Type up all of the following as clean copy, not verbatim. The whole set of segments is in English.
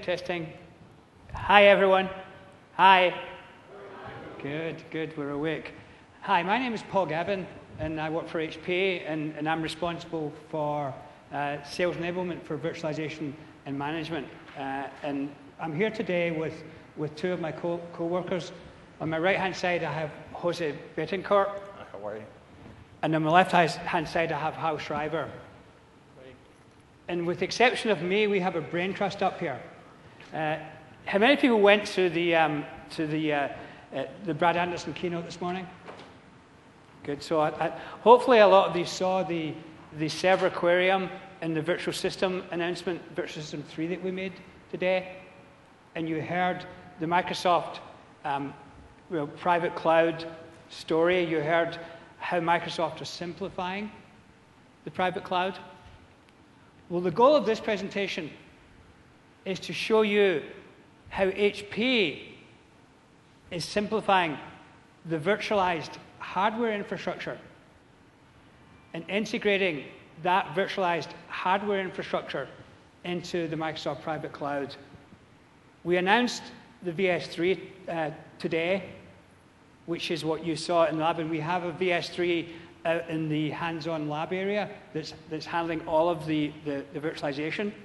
Testing. Hi, everyone. Hi. Good, we're awake. Hi, my name is Paul Gavin, and I work for HP, and I'm responsible for sales enablement for virtualization and management. And I'm here today with two of my co-workers. On my right-hand side, I have Jose Betancourt. How are you? And on my left-hand side, I have Hal Schreiber. And with the exception of me, we have a brain trust up here. How many people went to the Brad Anderson keynote this morning? Good. So hopefully a lot of you saw the Server Aquarium and the virtual system announcement, Virtual System 3 that we made today. And you heard the Microsoft private cloud story. You heard how Microsoft is simplifying the private cloud. Well, the goal of this presentation is to show you how HP is simplifying the virtualized hardware infrastructure and integrating that virtualized hardware infrastructure into the Microsoft private cloud. We announced the VS3 today, which is what you saw in the lab, and we have a VS3 out in the hands-on lab area that's handling all of the virtualization.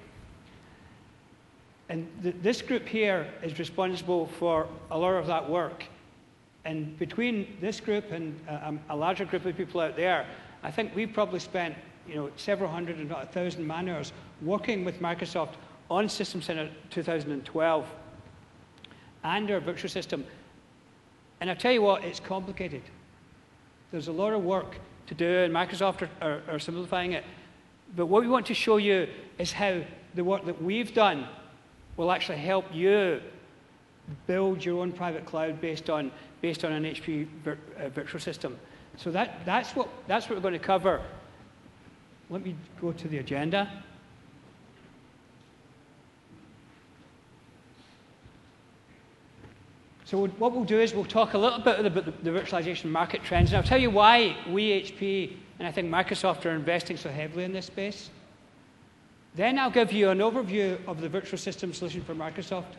And this group here is responsible for a lot of that work. And between this group and a larger group of people out there, I think we've probably spent several hundred, if not 1,000 man-hours working with Microsoft on System Center 2012 and our virtual system. And I'll tell you what, it's complicated. There's a lot of work to do, and Microsoft are simplifying it. But what we want to show you is how the work that we've done will actually help you build your own private cloud based on an HP virtual system. So that's what we're going to cover. Let me go to the agenda. So what we'll do is we'll talk a little bit about the virtualization market trends, and I'll tell you why we, HP, and I think Microsoft are investing so heavily in this space. Then I'll give you an overview of the virtual system solution for Microsoft.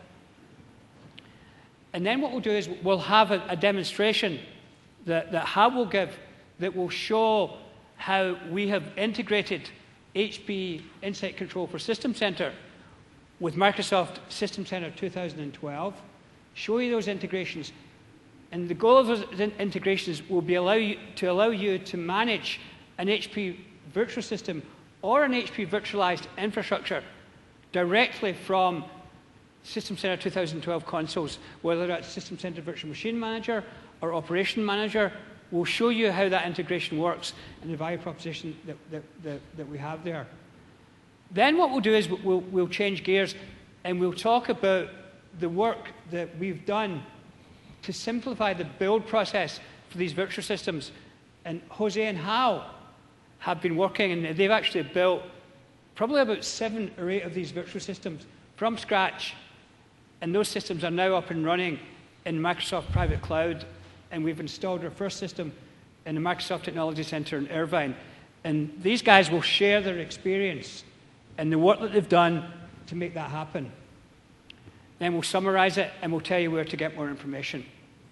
And then what we'll do is we'll have a demonstration that Hal will give that will show how we have integrated HP Insight Control for System Center with Microsoft System Center 2012. Show you those integrations. And the goal of those integrations will be allow you to manage an HP virtual system or an HP virtualized infrastructure directly from System Center 2012 consoles, whether that's System Center Virtual Machine Manager or Operation Manager. We'll show you how that integration works and the value proposition that we have there. Then what we'll do is we'll change gears and we'll talk about the work that we've done to simplify the build process for these virtual systems. And Jose and Hal have been working, and they've actually built probably about 7 or 8 of these virtual systems from scratch. And those systems are now up and running in Microsoft Private Cloud. And we've installed our first system in the Microsoft Technology Center in Irvine. And these guys will share their experience and the work that they've done to make that happen. Then we'll summarize it, and we'll tell you where to get more information.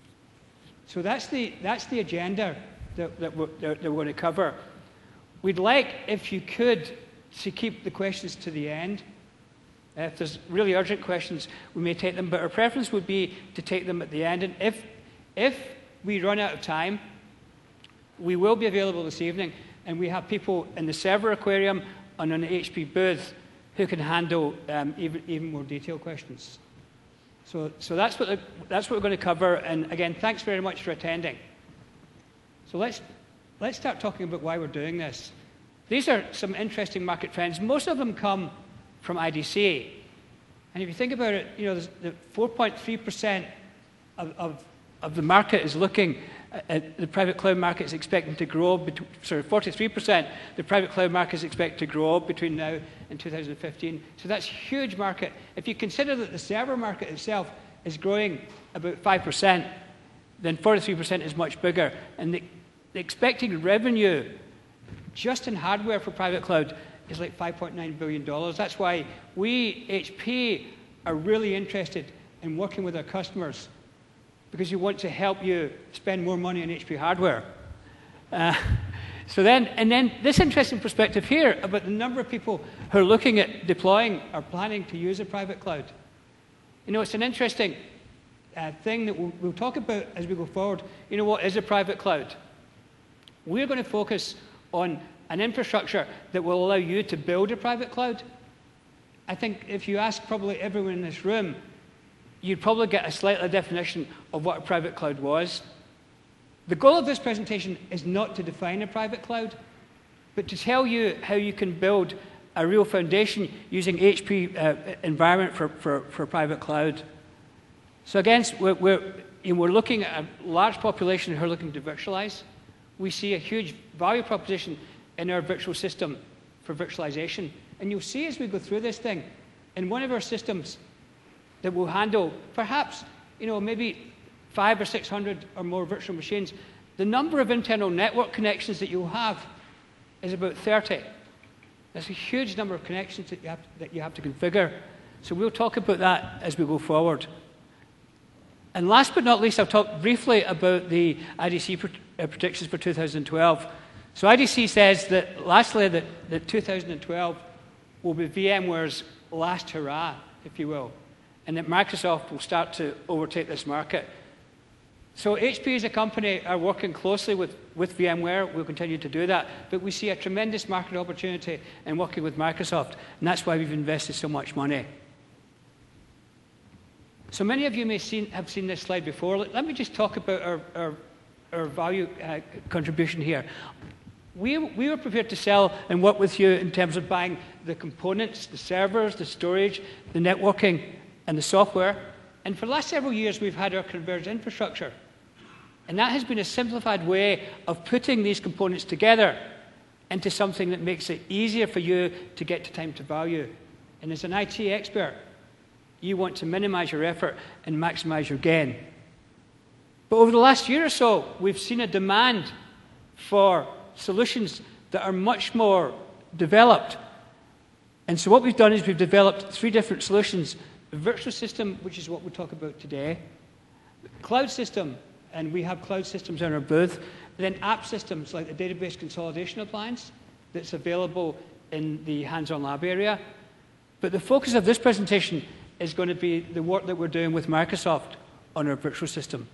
So that's the agenda that we're going to cover. We'd like, if you could, to keep the questions to the end. If there's really urgent questions, we may take them, but our preference would be to take them at the end. And if we run out of time, we will be available this evening, and we have people in the Server Aquarium and on the HP booth who can handle even more detailed questions. So that's what we're going to cover. And again, thanks very much for attending. So let's start talking about why we're doing this. These are some interesting market trends. Most of them come from IDC. And if you think about it, the 4.3% of the market is looking at the private cloud market is expecting to grow, 43%, the private cloud market is expected to grow between now and 2015. So that's a huge market. If you consider that the server market itself is growing about 5%, then 43% is much bigger. And the expected revenue just in hardware for private cloud is like $5.9 billion. That's why we, HP, are really interested in working with our customers because you want to help you spend more money on HP hardware. And then this interesting perspective here about the number of people who are looking at deploying or planning to use a private cloud. You know, it's an interesting thing that we'll talk about as we go forward. You know, what is a private cloud? We're going to focus on an infrastructure that will allow you to build a private cloud. I think if you ask probably everyone in this room, you'd probably get a slightly definition of what a private cloud was. The goal of this presentation is not to define a private cloud, but to tell you how you can build a real foundation using HP environment for private cloud. So again, we're looking at a large population who are looking to virtualize. We see a huge value proposition in our virtual system for virtualization. And you'll see as we go through this thing, in one of our systems that will handle perhaps, you know, maybe 500 or 600 or more virtual machines, the number of internal network connections that you'll have is about 30. That's a huge number of connections that you have to configure. So we'll talk about that as we go forward. And last but not least, I'll talk briefly about the IDC predictions for 2012. So IDC says that, lastly, that 2012 will be VMware's last hurrah, if you will, and that Microsoft will start to overtake this market. So HP as a company are working closely with VMware. We'll continue to do that. But we see a tremendous market opportunity in working with Microsoft, and that's why we've invested so much money. So many of you may have seen this slide before. Let me just talk about our value contribution here. We were prepared to sell and work with you in terms of buying the components, the servers, the storage, the networking, and the software. And for the last several years, we've had our converged infrastructure. And that has been a simplified way of putting these components together into something that makes it easier for you to get to time to value. And as an IT expert, you want to minimize your effort and maximize your gain. But over the last year or so, we've seen a demand for solutions that are much more developed. And so what we've done is we've developed 3 different solutions. A virtual system, which is what we'll talk about today. Cloud system, and we have cloud systems in our booth. And then app systems, like the database consolidation appliance, that's available in the hands-on lab area. But the focus of this presentation is going to be the work that we're doing with Microsoft on our virtual system.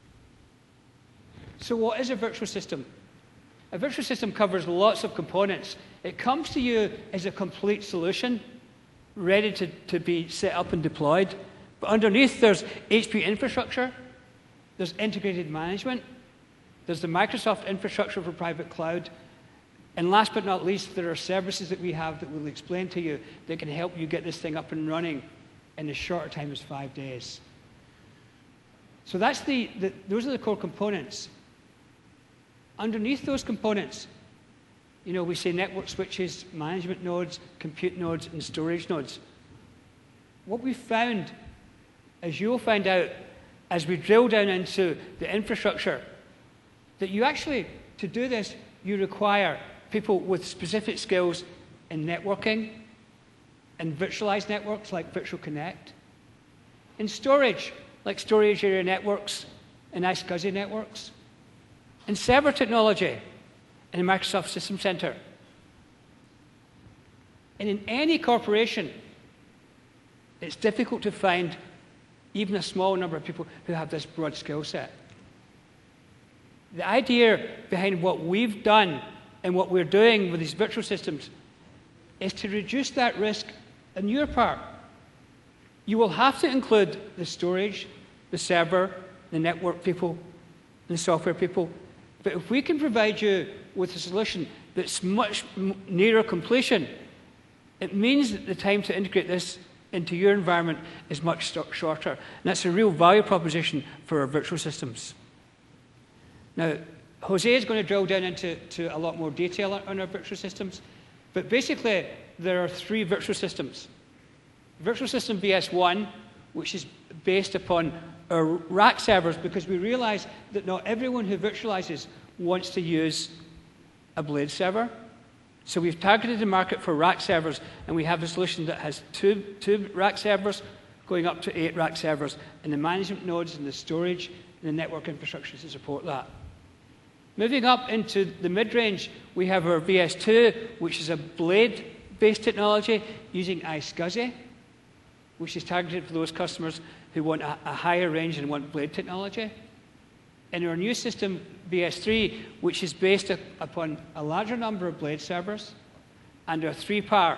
So what is a virtual system? A virtual system covers lots of components. It comes to you as a complete solution, ready to be set up and deployed. But underneath, there's HP infrastructure, there's integrated management, there's the Microsoft infrastructure for private cloud, and last but not least, there are services that we have that we'll explain to you that can help you get this thing up and running in as short a time as 5 days. So that's those are the core components. Underneath those components, you know, we say network switches, management nodes, compute nodes, and storage nodes. What we've found, as you'll find out as we drill down into the infrastructure, that you actually, to do this, you require people with specific skills in networking, in virtualized networks like Virtual Connect, in storage, like storage area networks and iSCSI networks, in server technology, in the Microsoft System Center. And in any corporation, it's difficult to find even a small number of people who have this broad skill set. The idea behind what we've done and what we're doing with these virtual systems is to reduce that risk on your part. You will have to include the storage, the server, the network people, and the software people. But if we can provide you with a solution that's much nearer completion, it means that the time to integrate this into your environment is much shorter. And that's a real value proposition for our virtual systems. Now, Jose is going to drill down into a lot more detail on our virtual systems. But basically, there are 3 virtual systems. Virtual System VS1, which is based upon our rack servers, because we realize that not everyone who virtualizes wants to use a blade server. So we've targeted the market for rack servers, and we have a solution that has two rack servers going up to 8 rack servers, and the management nodes and the storage and the network infrastructure to support that. Moving up into the mid-range, we have our VS2, which is a blade-based technology using iSCSI, which is targeted for those customers who want a higher range and want blade technology. In our new system, VS3, which is based upon a larger number of blade servers, and our 3-power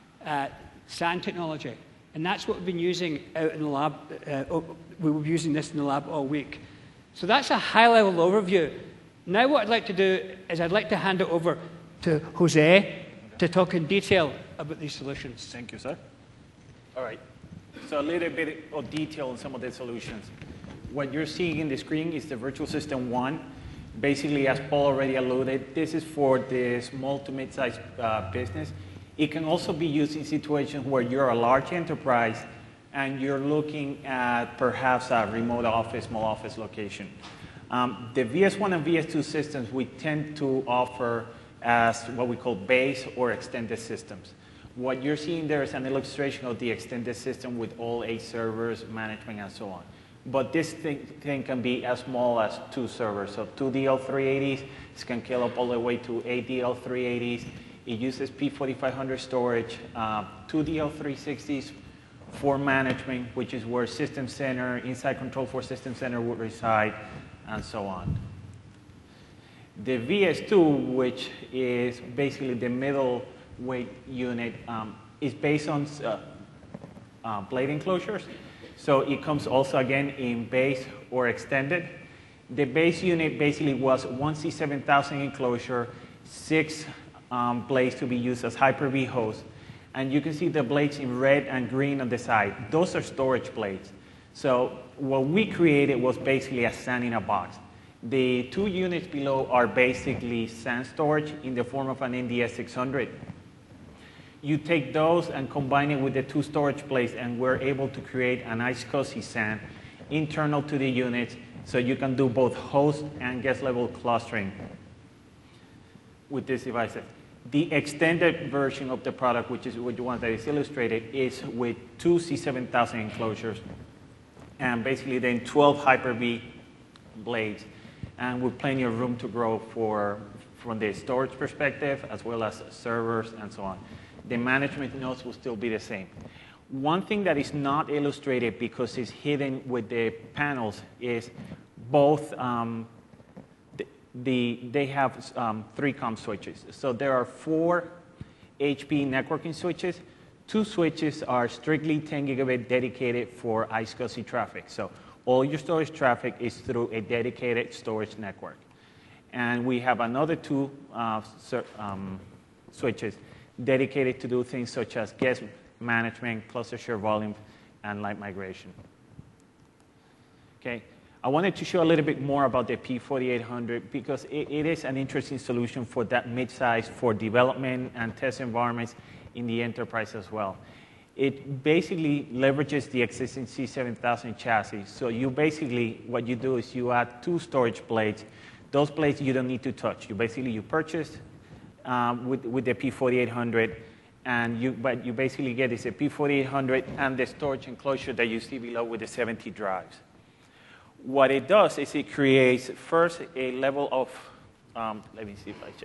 SAN technology. And that's what we've been using out in the lab. We were using this in the lab all week. So that's a high-level overview. Now what I'd like to do is I'd like to hand it over to Jose to talk in detail about these solutions. Thank you, sir. All right. So a little bit of detail on some of the solutions. What you're seeing in the screen is the Virtual System 1. Basically, as Paul already alluded, this is for the small to mid-sized business. It can also be used in situations where you're a large enterprise and you're looking at perhaps a remote office, small office location. The VS1 and VS2 systems we tend to offer as what we call base or extended systems. What you're seeing there is an illustration of the extended system with all 8 servers, management, and so on. But this thing can be as small as 2 servers. So 2 DL380s, this can scale up all the way to 8 DL380s. It uses P4500 storage, 2 DL360s for management, which is where System Center, Inside Control for System Center would reside, and so on. The VS2, which is basically the middleweight unit, is based on blade enclosures. So it comes also, again, in base or extended. The base unit basically was 1 C7000 enclosure, 6 blades to be used as Hyper-V hosts. And you can see the blades in red and green on the side. Those are storage blades. So what we created was basically a SAN in a box. The 2 units below are basically SAN storage in the form of an NDS600. You take those and combine it with the 2 storage blades, and we're able to create an iSCSI SAN internal to the units, so you can do both host and guest level clustering with these devices. The extended version of the product, which is the one that is illustrated, is with 2 C7000 enclosures, and basically then 12 Hyper-V blades, and with plenty of room to grow from the storage perspective, as well as servers and so on. The management nodes will still be the same. One thing that is not illustrated because it's hidden with the panels is both they have 3 COM switches. So there are 4 HP networking switches. 2 switches are strictly 10 gigabit dedicated for iSCSI traffic. So all your storage traffic is through a dedicated storage network. And we have another 2 switches dedicated to do things such as guest management, cluster share volume, and light migration. Okay. I wanted to show a little bit more about the P4800 because it is an interesting solution for that mid-size for development and test environments in the enterprise as well. It basically leverages the existing C7000 chassis. So you basically, what you do is you add 2 storage blades. Those blades you don't need to touch. You purchase with the P4800, and what you basically get is a P4800 and the storage enclosure that you see below with the 70 drives. What it does is it creates first a level of, let me see if I check.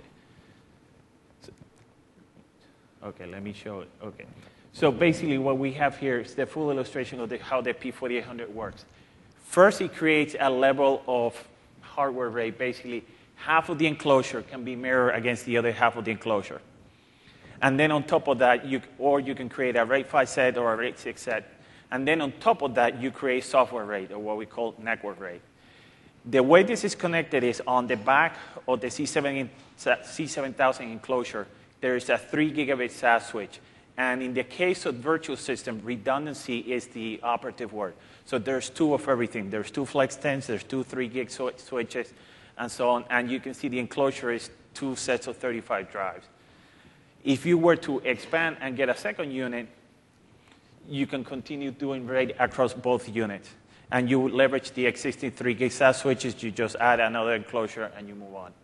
Okay, let me show it. Okay. So basically what we have here is the full illustration of how the P4800 works. First, it creates a level of hardware RAID. Basically, half of the enclosure can be mirrored against the other half of the enclosure. And then on top of that, you can create a RAID 5 set or a RAID 6 set. And then on top of that, you create software RAID, or what we call network RAID. The way this is connected is on the back of the C7000 enclosure, there is a 3 gigabit SAS switch. And in the case of virtual system, redundancy is the operative word. So there's 2 of everything. There's 2 Flex 10s, there's 2 3 gig switches, and so on. And you can see the enclosure is 2 sets of 35 drives. If you were to expand and get a second unit, you can continue doing RAID across both units. And you would leverage the existing 3 gig SAS switches. You just add another enclosure, and you move on.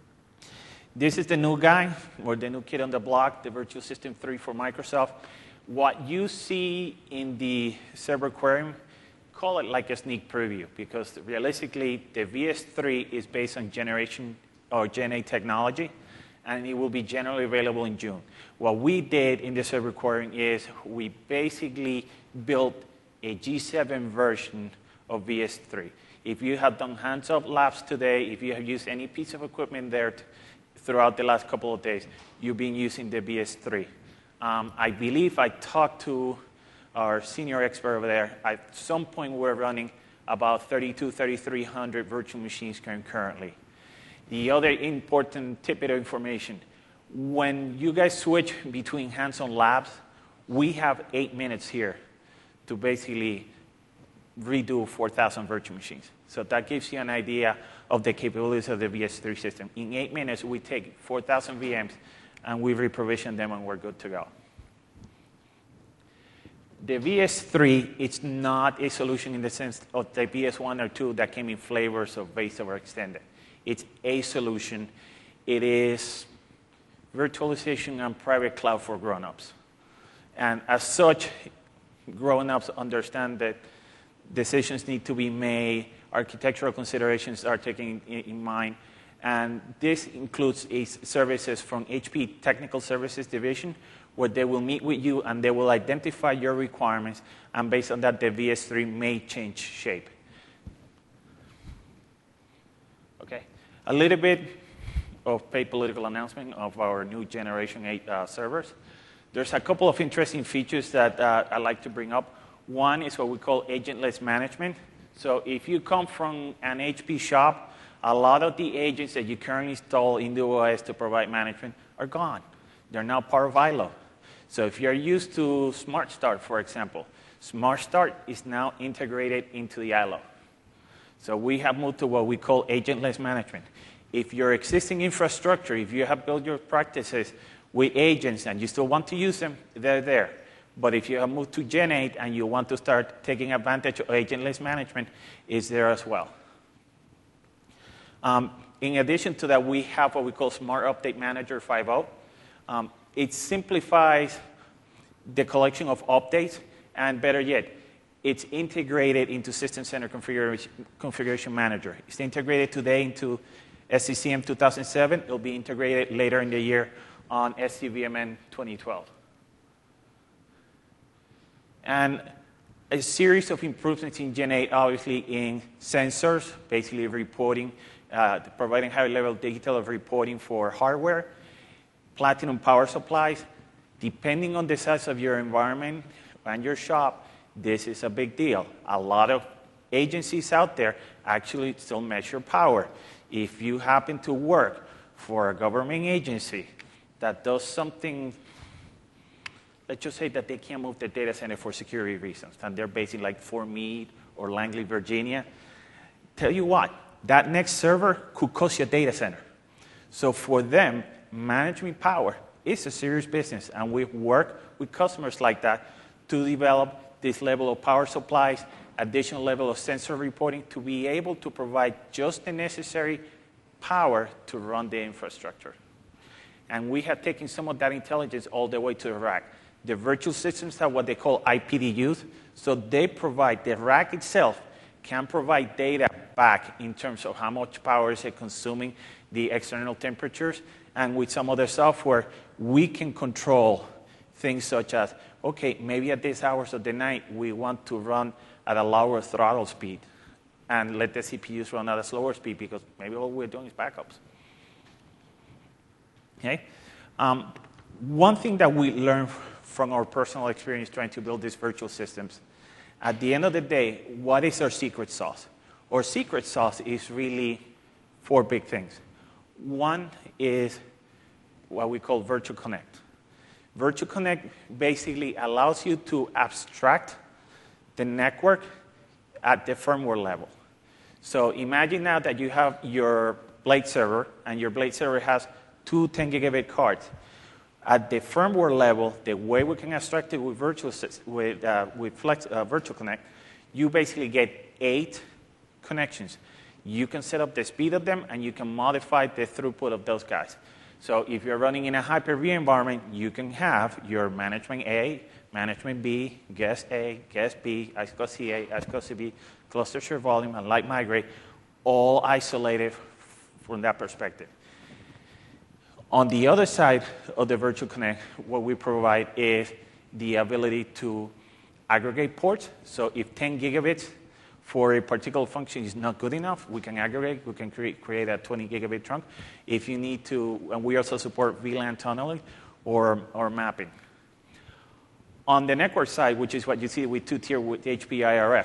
This is the new guy, or the new kid on the block, the Virtual System 3 for Microsoft. What you see in the server query, call it like a sneak preview, because realistically, the VS3 is based on generation or Gen 8 technology, and it will be generally available in June. What we did in the server querying is we basically built a G7 version of VS3. If you have done hands-off labs today, if you have used any piece of equipment there throughout the last couple of days, you've been using the VS3. I believe I talked to our senior expert over there. At some point, we're running about 3,300 virtual machines concurrently. The other important tidbit of information, when you guys switch between hands-on labs, we have 8 minutes here to basically redo 4,000 virtual machines. So that gives you an idea of the capabilities of the VS3 system. In 8 minutes, we take 4,000 VMs, and we reprovision them, and we're good to go. The VS3, it's not a solution in the sense of the VS1 or 2 that came in flavors of base over extended. It's a solution. It is virtualization and private cloud for grown-ups. And as such, grown-ups understand that decisions need to be made, architectural considerations are taken in mind, and this includes services from HP Technical Services Division, where they will meet with you and they will identify your requirements, and based on that, the VS3 may change shape. Okay, a little bit of paid political announcement of our new Generation 8 servers. There's a couple of interesting features that I'd like to bring up. One is what we call agentless management. So if you come from an HP shop, a lot of the agents that you currently install in the OS to provide management are gone. They're now part of ILO. So if you're used to Smart Start, for example, Smart Start is now integrated into the ILO. So we have moved to what we call agentless management. If your existing infrastructure, if you have built your practices with agents and you still want to use them, they're there. But if you have moved to Gen 8 and you want to start taking advantage of agentless management, it's there as well. In addition to that, we have what we call Smart Update Manager 5.0. It simplifies the collection of updates, and better yet, it's integrated into System Center Configuration Manager. It's integrated today into SCCM 2007. It'll be integrated later in the year on SCVMN 2012. And a series of improvements in Gen 8, obviously in sensors, basically reporting, providing high level detail of reporting for hardware, Platinum power supplies. Depending on the size of your environment and your shop, this is a big deal. A lot of agencies out there actually still measure power. If you happen to work for a government agency that does something, let's just say that they can't move the data center for security reasons, and they're based in like Fort Meade or Langley, Virginia, tell you what, that next server could cost you a data center. So for them, managing power is a serious business, and we work with customers like that to develop this level of power supplies, additional level of sensor reporting to be able to provide just the necessary power to run the infrastructure. And we have taken some of that intelligence all the way to the rack. The virtual systems have what they call IPDUs, so they provide, the rack itself can provide data back in terms of how much power is it consuming, the external temperatures, and with some other software, we can control things such as, okay, maybe at these hours of the night, we want to run at a lower throttle speed and let the CPUs run at a slower speed because maybe all we're doing is backups. Okay? One thing that we learned from our personal experience trying to build these virtual systems, at the end of the day, what is our secret sauce? Our secret sauce is really 4 big things. One is what we call Virtual Connect. Virtual Connect basically allows you to abstract the network at the firmware level. So imagine now that you have your Blade server, and your Blade server has 2 10 gigabit cards. At the firmware level, the way we can abstract it with Virtual Connect, you basically get 8 connections. You can set up the speed of them, and you can modify the throughput of those guys. So if you're running in a Hyper-V environment, you can have your management A, management B, guest A, guest B, ISCO A, ISCO B, cluster share volume, and light migrate, all isolated from that perspective. On the other side of the Virtual Connect, what we provide is the ability to aggregate ports. So if 10 gigabits for a particular function is not good enough, we can aggregate. We can create a 20 gigabit trunk. If you need to, and we also support VLAN tunneling or mapping. On the network side, which is what you see with two-tier with HP IRF,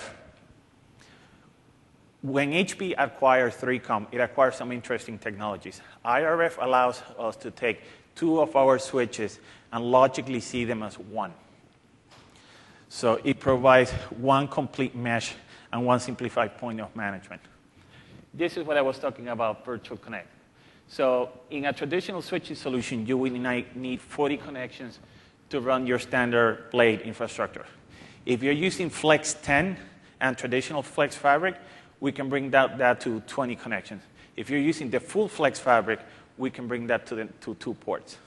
when HP acquires 3Com, it acquires some interesting technologies. IRF allows us to take two of our switches and logically see them as one. So it provides one complete mesh and one simplified point of management. This is what I was talking about, Virtual Connect. So in a traditional switching solution, you will need 40 connections to run your standard blade infrastructure. If you're using Flex 10 and traditional Flex Fabric, we can bring that to 20 connections. If you're using the full Flex Fabric, we can bring that to 2 ports.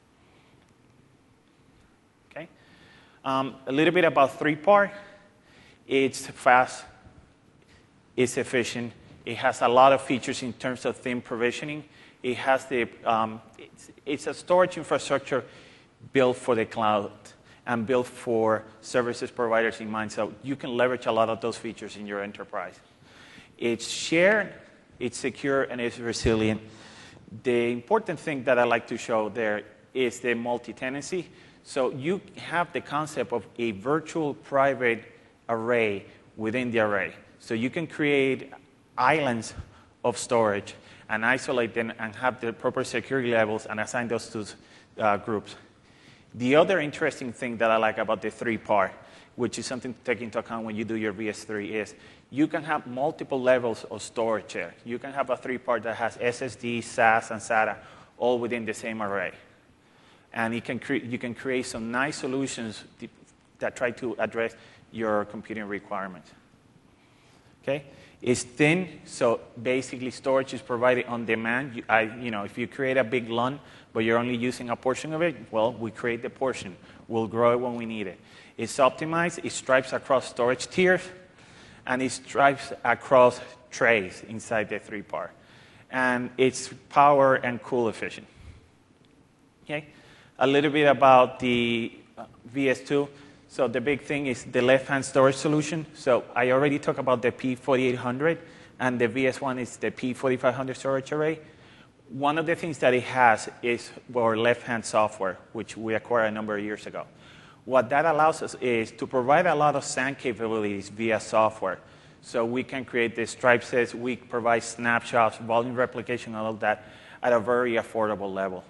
Okay. A little bit about 3PAR. It's fast, it's efficient, it has a lot of features in terms of theme provisioning. It has it's a storage infrastructure built for the cloud and built for services providers in mind, so you can leverage a lot of those features in your enterprise. It's shared, it's secure, and it's resilient. The important thing that I like to show there is the multi-tenancy. So you have the concept of a virtual private array within the array. So you can create islands of storage and isolate them and have the proper security levels and assign those to groups. The other interesting thing that I like about the 3PAR, which is something to take into account when you do your VS3, is you can have multiple levels of storage there. You can have a 3PAR that has SSD, SAS, and SATA all within the same array. And you can create some nice solutions that try to address your computing requirements. Okay? It's thin, so basically storage is provided on demand. If you create a big LUN, but you're only using a portion of it, well, we create the portion. We'll grow it when we need it. It's optimized. It stripes across storage tiers, and it stripes across trays inside the 3PAR. And it's power and cool efficient. Okay? A little bit about the VS2. So the big thing is the left-hand storage solution. So I already talked about the P4800, and the VS1 is the P4500 storage array. One of the things that it has is our left-hand software, which we acquired a number of years ago. What that allows us is to provide a lot of SAN capabilities via software. So we can create the stripe sets, we provide snapshots, volume replication, all of that at a very affordable level.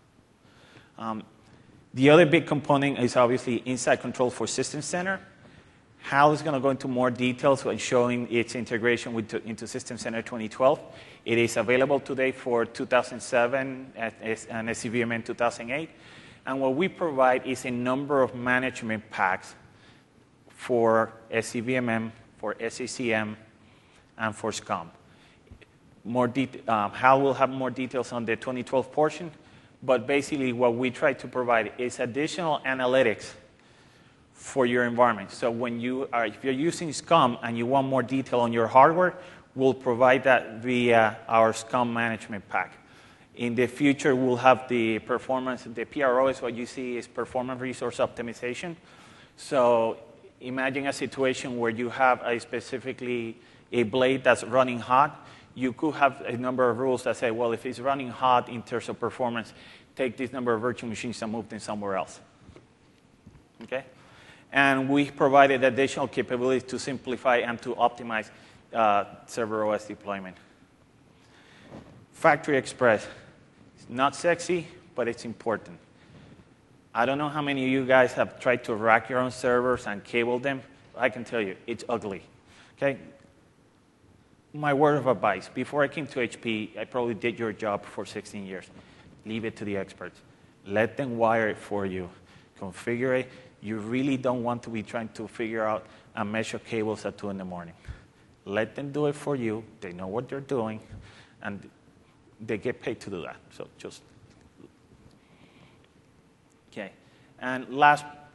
The other big component is obviously Insight Control for System Center. Hal is going to go into more details when showing its integration into System Center 2012. It is available today for 2007 and SCVMN 2008. And what we provide is a number of management packs for SCVMM, for SCCM, and for SCOM. Hal will have more details on the 2012 portion. But basically, what we try to provide is additional analytics for your environment. So if you're using SCOM and you want more detail on your hardware, we'll provide that via our SCOM management pack. In the future, we'll have the performance. The PRO is what you see is performance resource optimization. So imagine a situation where you have specifically a blade that's running hot. You could have a number of rules that say, well, if it's running hot in terms of performance, take this number of virtual machines and move them somewhere else. Okay? And we provided additional capabilities to simplify and to optimize server OS deployment. Factory Express. It's not sexy, but it's important. I don't know how many of you guys have tried to rack your own servers and cable them. I can tell you, it's ugly. Okay? My word of advice, before I came to HP, I probably did your job for 16 years. Leave it to the experts. Let them wire it for you. Configure it. You really don't want to be trying to figure out and measure cables at 2 in the morning. Let them do it for you. They know what they're doing, and they get paid to do that. So just, okay. And last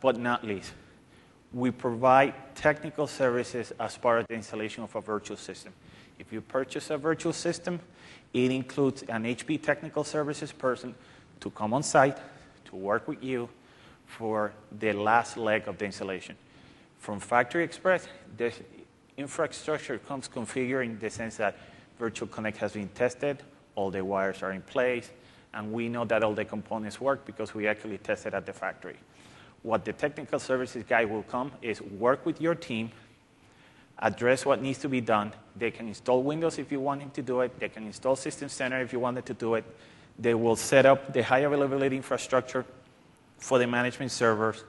but not least, we provide technical services as part of the installation of a virtual system. If you purchase a virtual system, it includes an HP technical services person to come on site, to work with you for the last leg of the installation. From Factory Express, the infrastructure comes configured in the sense that Virtual Connect has been tested, all the wires are in place, and we know that all the components work because we actually tested at the factory. What the technical services guy will come is work with your team, address what needs to be done. They can install Windows if you want him to do it. They can install System Center if you wanted to do it. They will set up the high availability infrastructure for the management servers.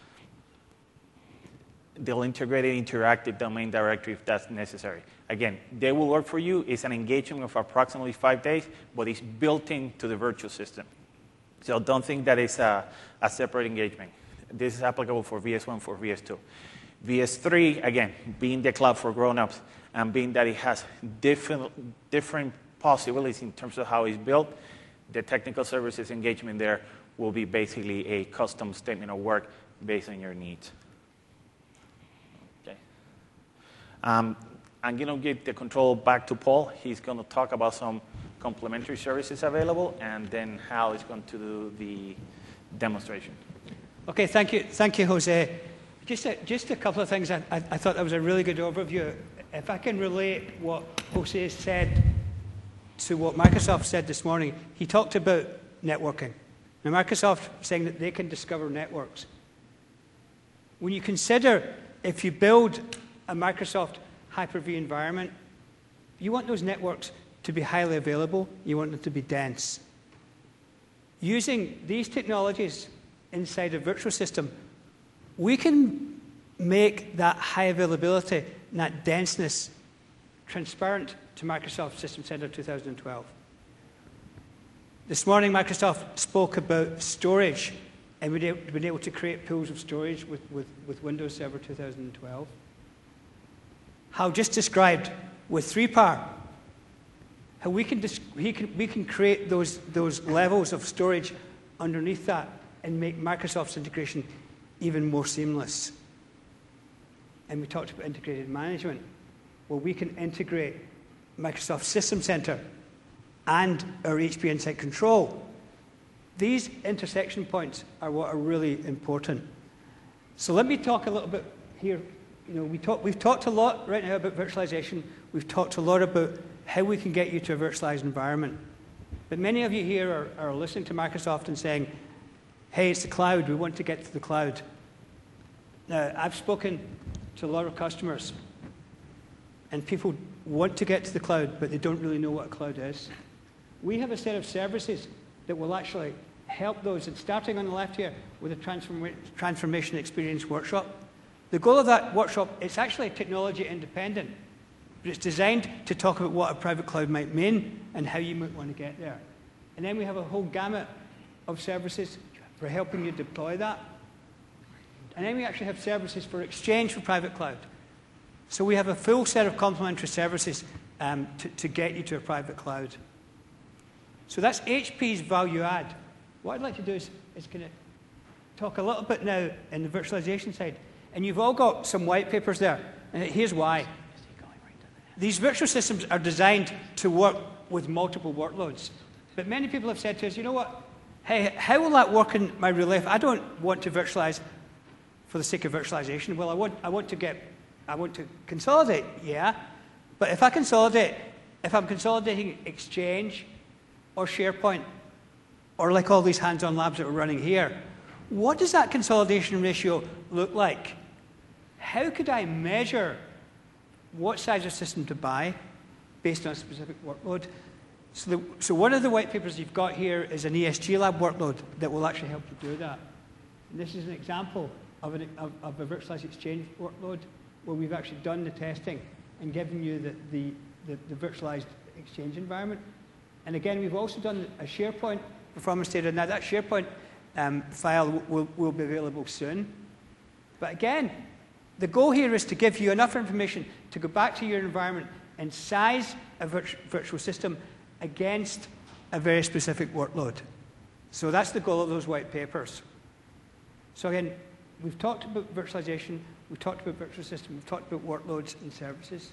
They'll integrate it into your Active Domain Directory if that's necessary. Again, they will work for you. It's an engagement of approximately 5 days, but it's built into the virtual system. So don't think that it's a separate engagement. This is applicable for VS1, for VS2. VS3, again, being the cloud for grown-ups, and being that it has different possibilities in terms of how it's built, the technical services engagement there will be basically a custom statement of work based on your needs. Okay. I'm going to give the control back to Paul. He's going to talk about some complementary services available and then how he's going to do the demonstration. Okay, thank you, Jose. Just a couple of things. I thought that was a really good overview. If I can relate what Jose said to what Microsoft said this morning, he talked about networking. Now, Microsoft saying that they can discover networks. When you consider if you build a Microsoft Hyper-V environment, you want those networks to be highly available. You want them to be dense. Using these technologies inside a virtual system, we can make that high availability and that denseness transparent to Microsoft System Center 2012. This morning, Microsoft spoke about storage, and we've been able to create pools of storage with Windows Server 2012. How just described with 3PAR, how we can create those levels of storage underneath that and make Microsoft's integration even more seamless. And we talked about integrated management. Well, we can integrate Microsoft System Center and our HP Insight Control. These intersection points are what are really important. So let me talk a little bit here. We've talked a lot right now about virtualization. We've talked a lot about how we can get you to a virtualized environment. But many of you here are listening to Microsoft and saying, hey, it's the cloud. We want to get to the cloud. Now, I've spoken to a lot of customers, and people want to get to the cloud, but they don't really know what a cloud is. We have a set of services that will actually help those. And starting on the left here with a Transformation Experience Workshop. The goal of that workshop, it's actually technology independent, but it's designed to talk about what a private cloud might mean and how you might want to get there. And then we have a whole gamut of services for helping you deploy that. And then we actually have services for exchange for private cloud. So we have a full set of complementary services to get you to a private cloud. So that's HP's value add. What I'd like to do is kind of talk a little bit now in the virtualization side. And you've all got some white papers there. And here's why. These virtual systems are designed to work with multiple workloads. But many people have said to us, you know what? Hey, how will that work in my real life? I don't want to virtualize for the sake of virtualization. Well, I want to consolidate, yeah. But if I'm consolidating Exchange or SharePoint, or like all these hands-on labs that we're running here, what does that consolidation ratio look like? How could I measure what size of system to buy based on a specific workload? So one of the white papers you've got here is an ESG lab workload that will actually help you do that. And this is an example of a virtualized Exchange workload where we've actually done the testing and given you the virtualized Exchange environment. And again, we've also done a SharePoint performance data. Now, that SharePoint file will be available soon. But again, the goal here is to give you enough information to go back to your environment and size a virtual system against a very specific workload. So that's the goal of those white papers. So again, we've talked about virtualization, we've talked about virtual system, we've talked about workloads and services.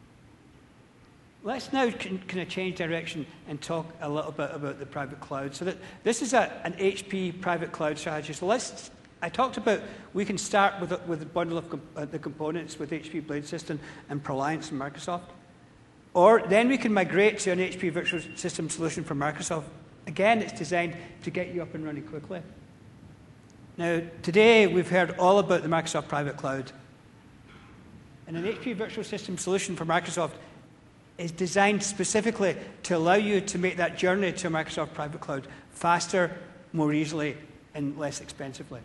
Let's now kind of change direction and talk a little bit about the private cloud. So that this is an HP private cloud strategy. So I talked about we can start with a bundle of the components with HP Blade System and Proliance and Microsoft. Or then we can migrate to an HP virtual system solution from Microsoft. Again, it's designed to get you up and running quickly. Now, today we've heard all about the Microsoft private cloud. And an HP virtual system solution for Microsoft is designed specifically to allow you to make that journey to a Microsoft private cloud faster, more easily, and less expensively.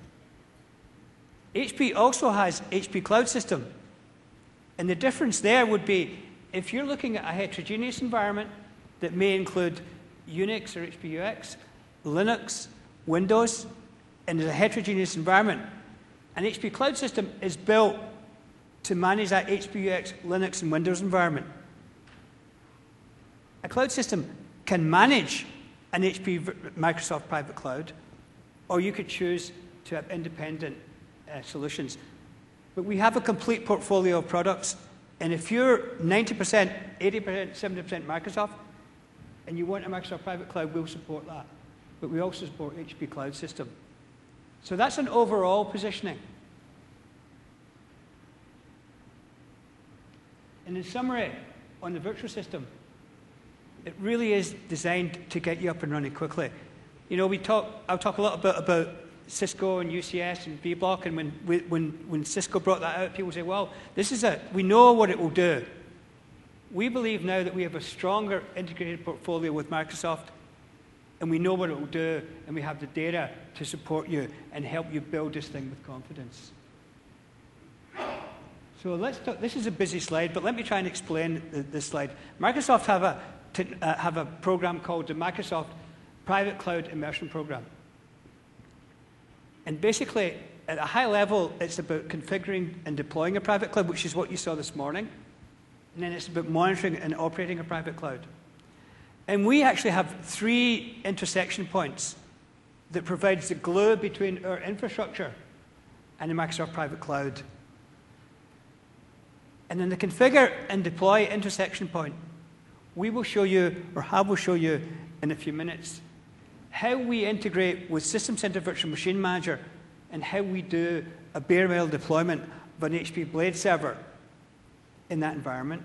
HP also has HP Cloud System. And the difference there would be if you're looking at a heterogeneous environment that may include Unix or HP UX, Linux, Windows, and is a heterogeneous environment, an HP Cloud System is built to manage that HP UX, Linux, and Windows environment. A cloud system can manage an HP Microsoft private cloud, or you could choose to have independent solutions. But we have a complete portfolio of products, and if you're 90%, 80%, 70% Microsoft, and you want a Microsoft private cloud, we'll support that. But we also support HP Cloud System. So that's an overall positioning. And in summary, on the virtual system, it really is designed to get you up and running quickly. You know, I'll talk a little bit about Cisco and UCS and vBlock, and when Cisco brought that out, people say, well, we know what it will do. We believe now that we have a stronger integrated portfolio with Microsoft, and we know what it will do, and we have the data to support you and help you build this thing with confidence. So let's talk. This is a busy slide, but let me try and explain this slide. Microsoft have a program called the Microsoft Private Cloud Immersion Program. And basically, at a high level, it's about configuring and deploying a private cloud, which is what you saw this morning. And then it's about monitoring and operating a private cloud. And we actually have 3 intersection points that provides the glue between our infrastructure and the Microsoft private cloud. And in the configure and deploy intersection point, we will show you, or Hab will show you in a few minutes, how we integrate with System Center Virtual Machine Manager and how we do a bare metal deployment of an HP Blade server in that environment.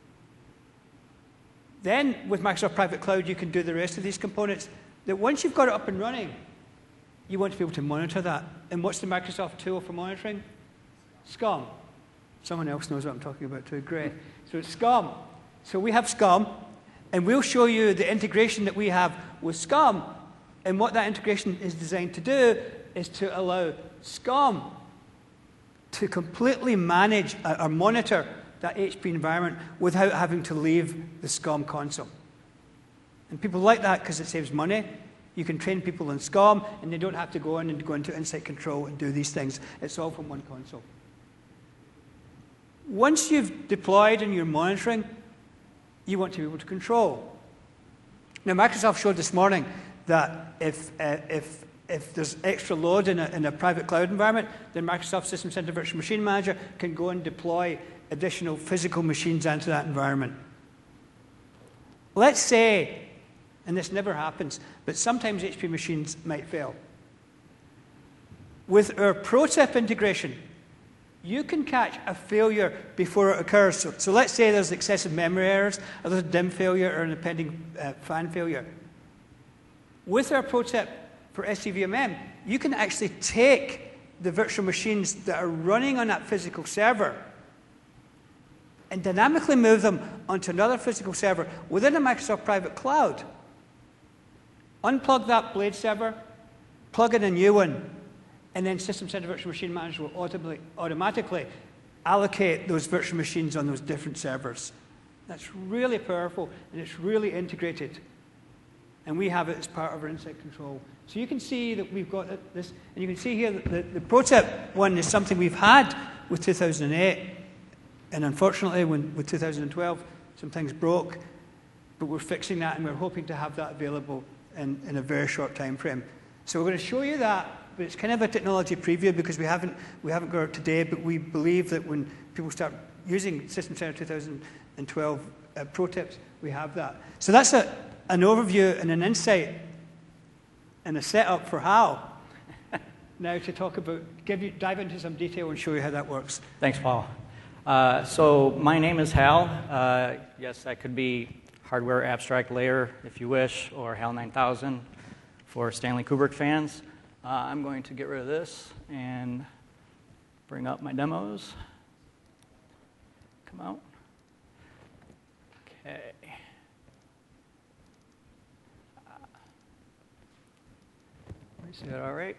Then, with Microsoft Private Cloud, you can do the rest of these components that once you've got it up and running, you want to be able to monitor that. And what's the Microsoft tool for monitoring? SCOM. Someone else knows what I'm talking about too. Great. So it's SCOM. So we have SCOM, and we'll show you the integration that we have with SCOM. And what that integration is designed to do is to allow SCOM to completely manage or monitor that HP environment without having to leave the SCOM console. And people like that because it saves money. You can train people in SCOM, and they don't have to go in and go into Insight Control and do these things. It's all from one console. Once you've deployed and you're monitoring, you want to be able to control. Now, Microsoft showed this morning that if there's extra load in a private cloud environment, then Microsoft System Center Virtual Machine Manager can go and deploy additional physical machines into that environment. Let's say, and this never happens, but sometimes HP machines might fail. With our ProTip integration, you can catch a failure before it occurs. So let's say there's excessive memory errors, or there's a DIMM failure, or an impending fan failure. With our ProTip for SCVMM, you can actually take the virtual machines that are running on that physical server and dynamically move them onto another physical server within a Microsoft private cloud. Unplug that Blade server, plug in a new one, and then System Center Virtual Machine Manager will automatically allocate those virtual machines on those different servers. That's really powerful, and it's really integrated. And we have it as part of our Insight Control. So you can see that we've got this, and you can see here that the ProTip one is something we've had with 2008. And unfortunately, with 2012, some things broke. But we're fixing that, and we're hoping to have that available in a very short time frame. So we're going to show you that but it's kind of a technology preview because we haven't got it today, but we believe that when people start using System Center 2012 Pro Tips, we have that. So that's an overview and an insight and a setup for Hal now to talk about, dive into some detail and show you how that works. Thanks, Paul. So my name is Hal. Yes, that could be hardware abstract layer, if you wish, or HAL 9000 for Stanley Kubrick fans. I'm going to get rid of this and bring up my demos. Come out. Okay. Is that all right?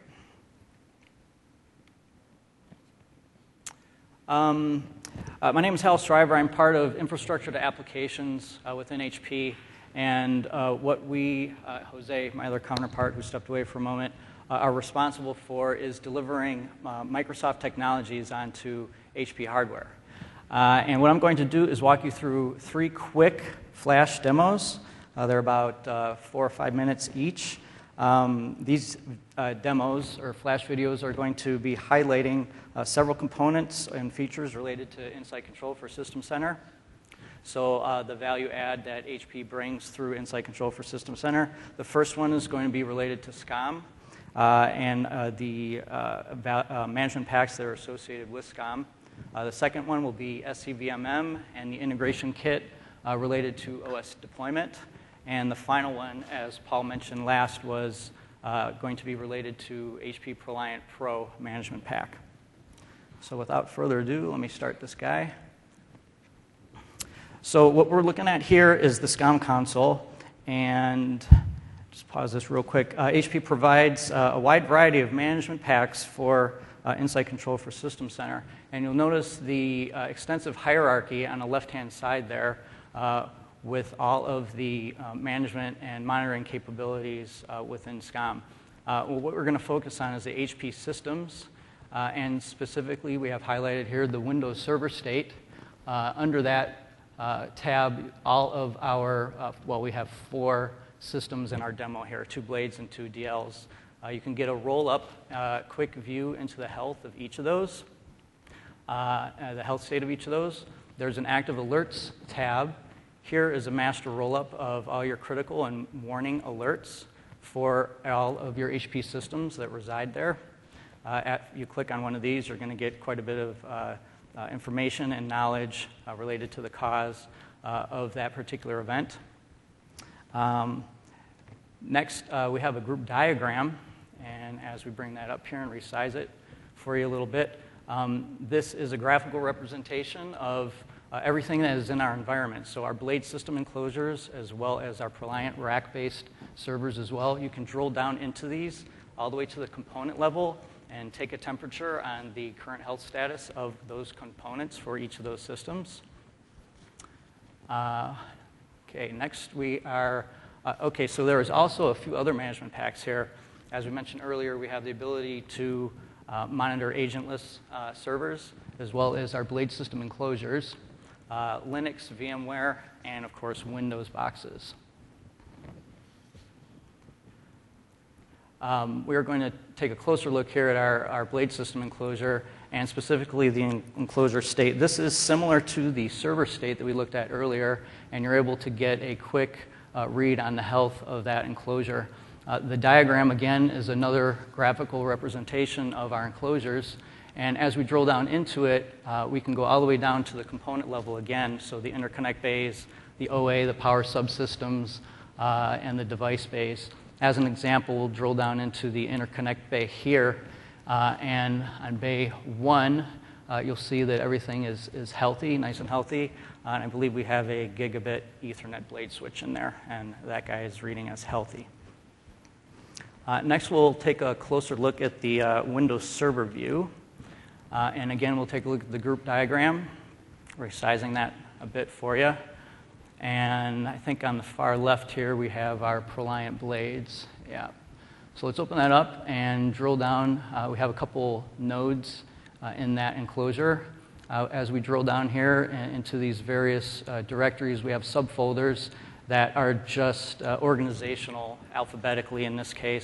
My name is Hal Stryver. I'm part of infrastructure to applications within HP. And what we, Jose, my other counterpart who stepped away for a moment, are responsible for is delivering Microsoft technologies onto HP hardware. And what I'm going to do is walk you through 3 quick flash demos. They're about 4 or 5 minutes each. These demos or flash videos are going to be highlighting several components and features related to Insight Control for System Center. So the value add that HP brings through Insight Control for System Center. The first one is going to be related to SCOM and the management packs that are associated with SCOM. The second one will be SCVMM and the integration kit related to OS deployment. And the final one, as Paul mentioned last, was going to be related to HP ProLiant Pro management pack. So without further ado, let me start this guy. So what we're looking at here is the SCOM console. And just pause this real quick. HP provides a wide variety of management packs for Insight Control for System Center. And you'll notice the extensive hierarchy on the left-hand side there with all of the management and monitoring capabilities within SCOM. What we're going to focus on is the HP systems, and specifically we have highlighted here the Windows Server state. Under that tab, all of our, well, we have 4 systems in our demo here, 2 blades and 2 DLs. You can get a roll-up quick view into the health of each of those, the health state of each of those. There's an active alerts tab. Here is a master roll-up of all your critical and warning alerts for all of your HP systems that reside there. You click on one of these, you're going to get quite a bit of information and knowledge related to the cause of that particular event. Next, we have a group diagram, and as we bring that up here and resize it for you a little bit, this is a graphical representation of everything that is in our environment. So our blade system enclosures, as well as our ProLiant rack-based servers as well. You can drill down into these all the way to the component level and take a temperature on the current health status of those components for each of those systems. Okay, next we are, okay, so there is also a few other management packs here. As we mentioned earlier, we have the ability to monitor agentless servers, as well as our blade system enclosures, Linux, VMware, and of course Windows boxes. We are going to take a closer look here at our blade system enclosure, and specifically the enclosure state. This is similar to the server state that we looked at earlier, and you're able to get a quick read on the health of that enclosure. The diagram, again, is another graphical representation of our enclosures. And as we drill down into it, we can go all the way down to the component level again. So the interconnect bays, the OA, the power subsystems, and the device bays. As an example, we'll drill down into the interconnect bay here. And on bay 1, you'll see that everything is healthy, nice and healthy. And I believe we have a gigabit Ethernet blade switch in there, and that guy is reading as healthy. Next, we'll take a closer look at the Windows Server view. And again, we'll take a look at the group diagram, resizing that a bit for you. And I think on the far left here, we have our ProLiant blades. Yeah. So let's open that up and drill down. We have a couple nodes in that enclosure. As we drill down here into these various directories, we have subfolders that are just organizational, alphabetically in this case.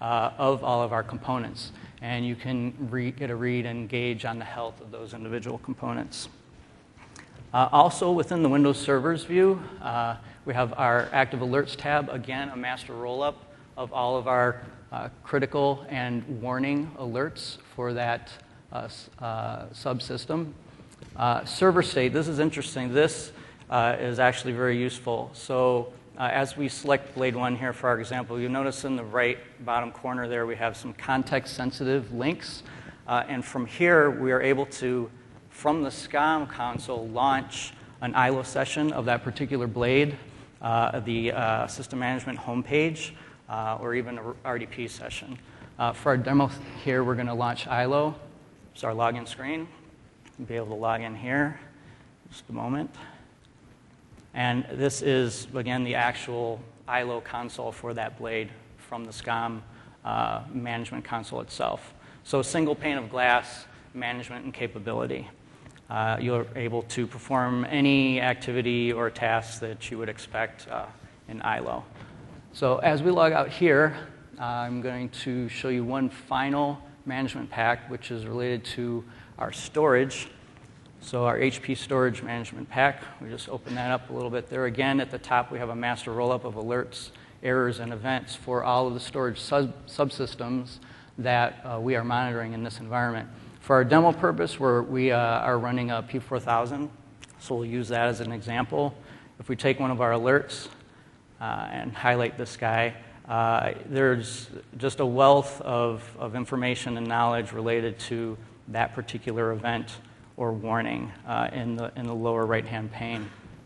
of all of our components. And you can get a read and gauge on the health of those individual components. Also within the Windows servers view, we have our Active Alerts tab, again, a master rollup of all of our critical and warning alerts for that subsystem. Server state, this is interesting. This is actually very useful. So as we select Blade 1 here, for our example, you'll notice in the right bottom corner there we have some context-sensitive links. And from here, we are able to, from the SCOM console, launch an ILO session of that particular blade, the system management homepage, or even a RDP session. For our demo here, we're going to launch ILO. It's our login screen. You'll be able to log in here in just a moment. And this is, again, the actual ILO console for that blade from the SCOM management console itself. So a single pane of glass management and capability. You're able to perform any activity or task that you would expect in ILO. So as we log out here, I'm going to show you one final management pack, which is related to our storage. So our HP storage management pack, we just open that up a little bit there. Again, at the top, we have a master rollup of alerts, errors, and events for all of the storage subsystems that we are monitoring in this environment. For our demo purpose, we are running a P4000, so we'll use that as an example. If we take one of our alerts and highlight this guy, there's just a wealth of information and knowledge related to that particular event or warning in the lower right-hand pane.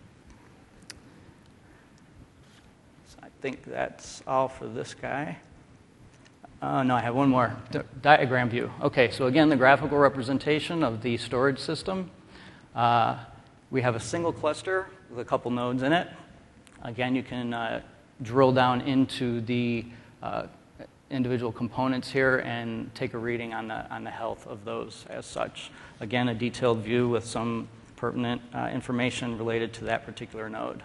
So I think that's all for this guy. No, I have one more. Diagram view. Okay, so again, the graphical representation of the storage system. We have a single cluster with a couple nodes in it. Again, you can drill down into the individual components here and take a reading on the health of those as such. Again, a detailed view with some pertinent information related to that particular node.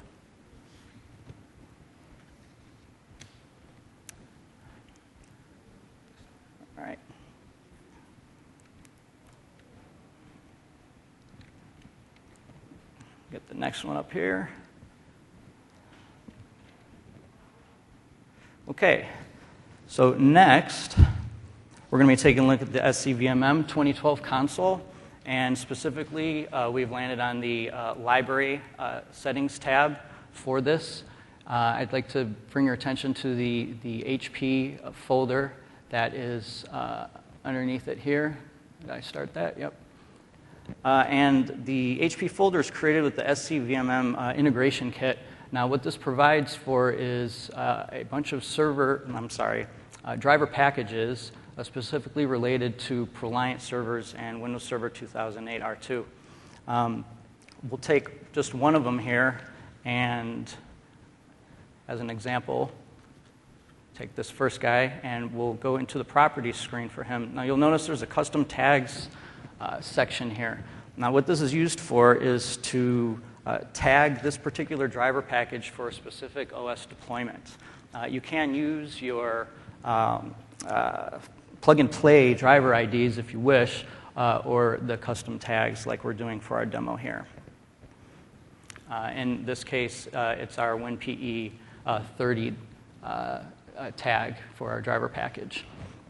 All right. Get the next one up here. Okay. So next, we're going to be taking a look at the SCVMM 2012 console, and specifically, we've landed on the library settings tab for this. I'd like to bring your attention to the HP folder that is underneath it here. Did I start that? Yep. And the HP folder is created with the SCVMM integration kit. Now, what this provides for is a bunch of driver packages specifically related to ProLiant servers and Windows Server 2008 R2. We'll take just one of them here, and as an example, take this first guy, and we'll go into the properties screen for him. Now, you'll notice there's a custom tags section here. Now, what this is used for is to tag this particular driver package for a specific OS deployment. You can use your plug-and-play driver IDs if you wish, or the custom tags like we're doing for our demo here. In this case, it's our WinPE 30 tag for our driver package.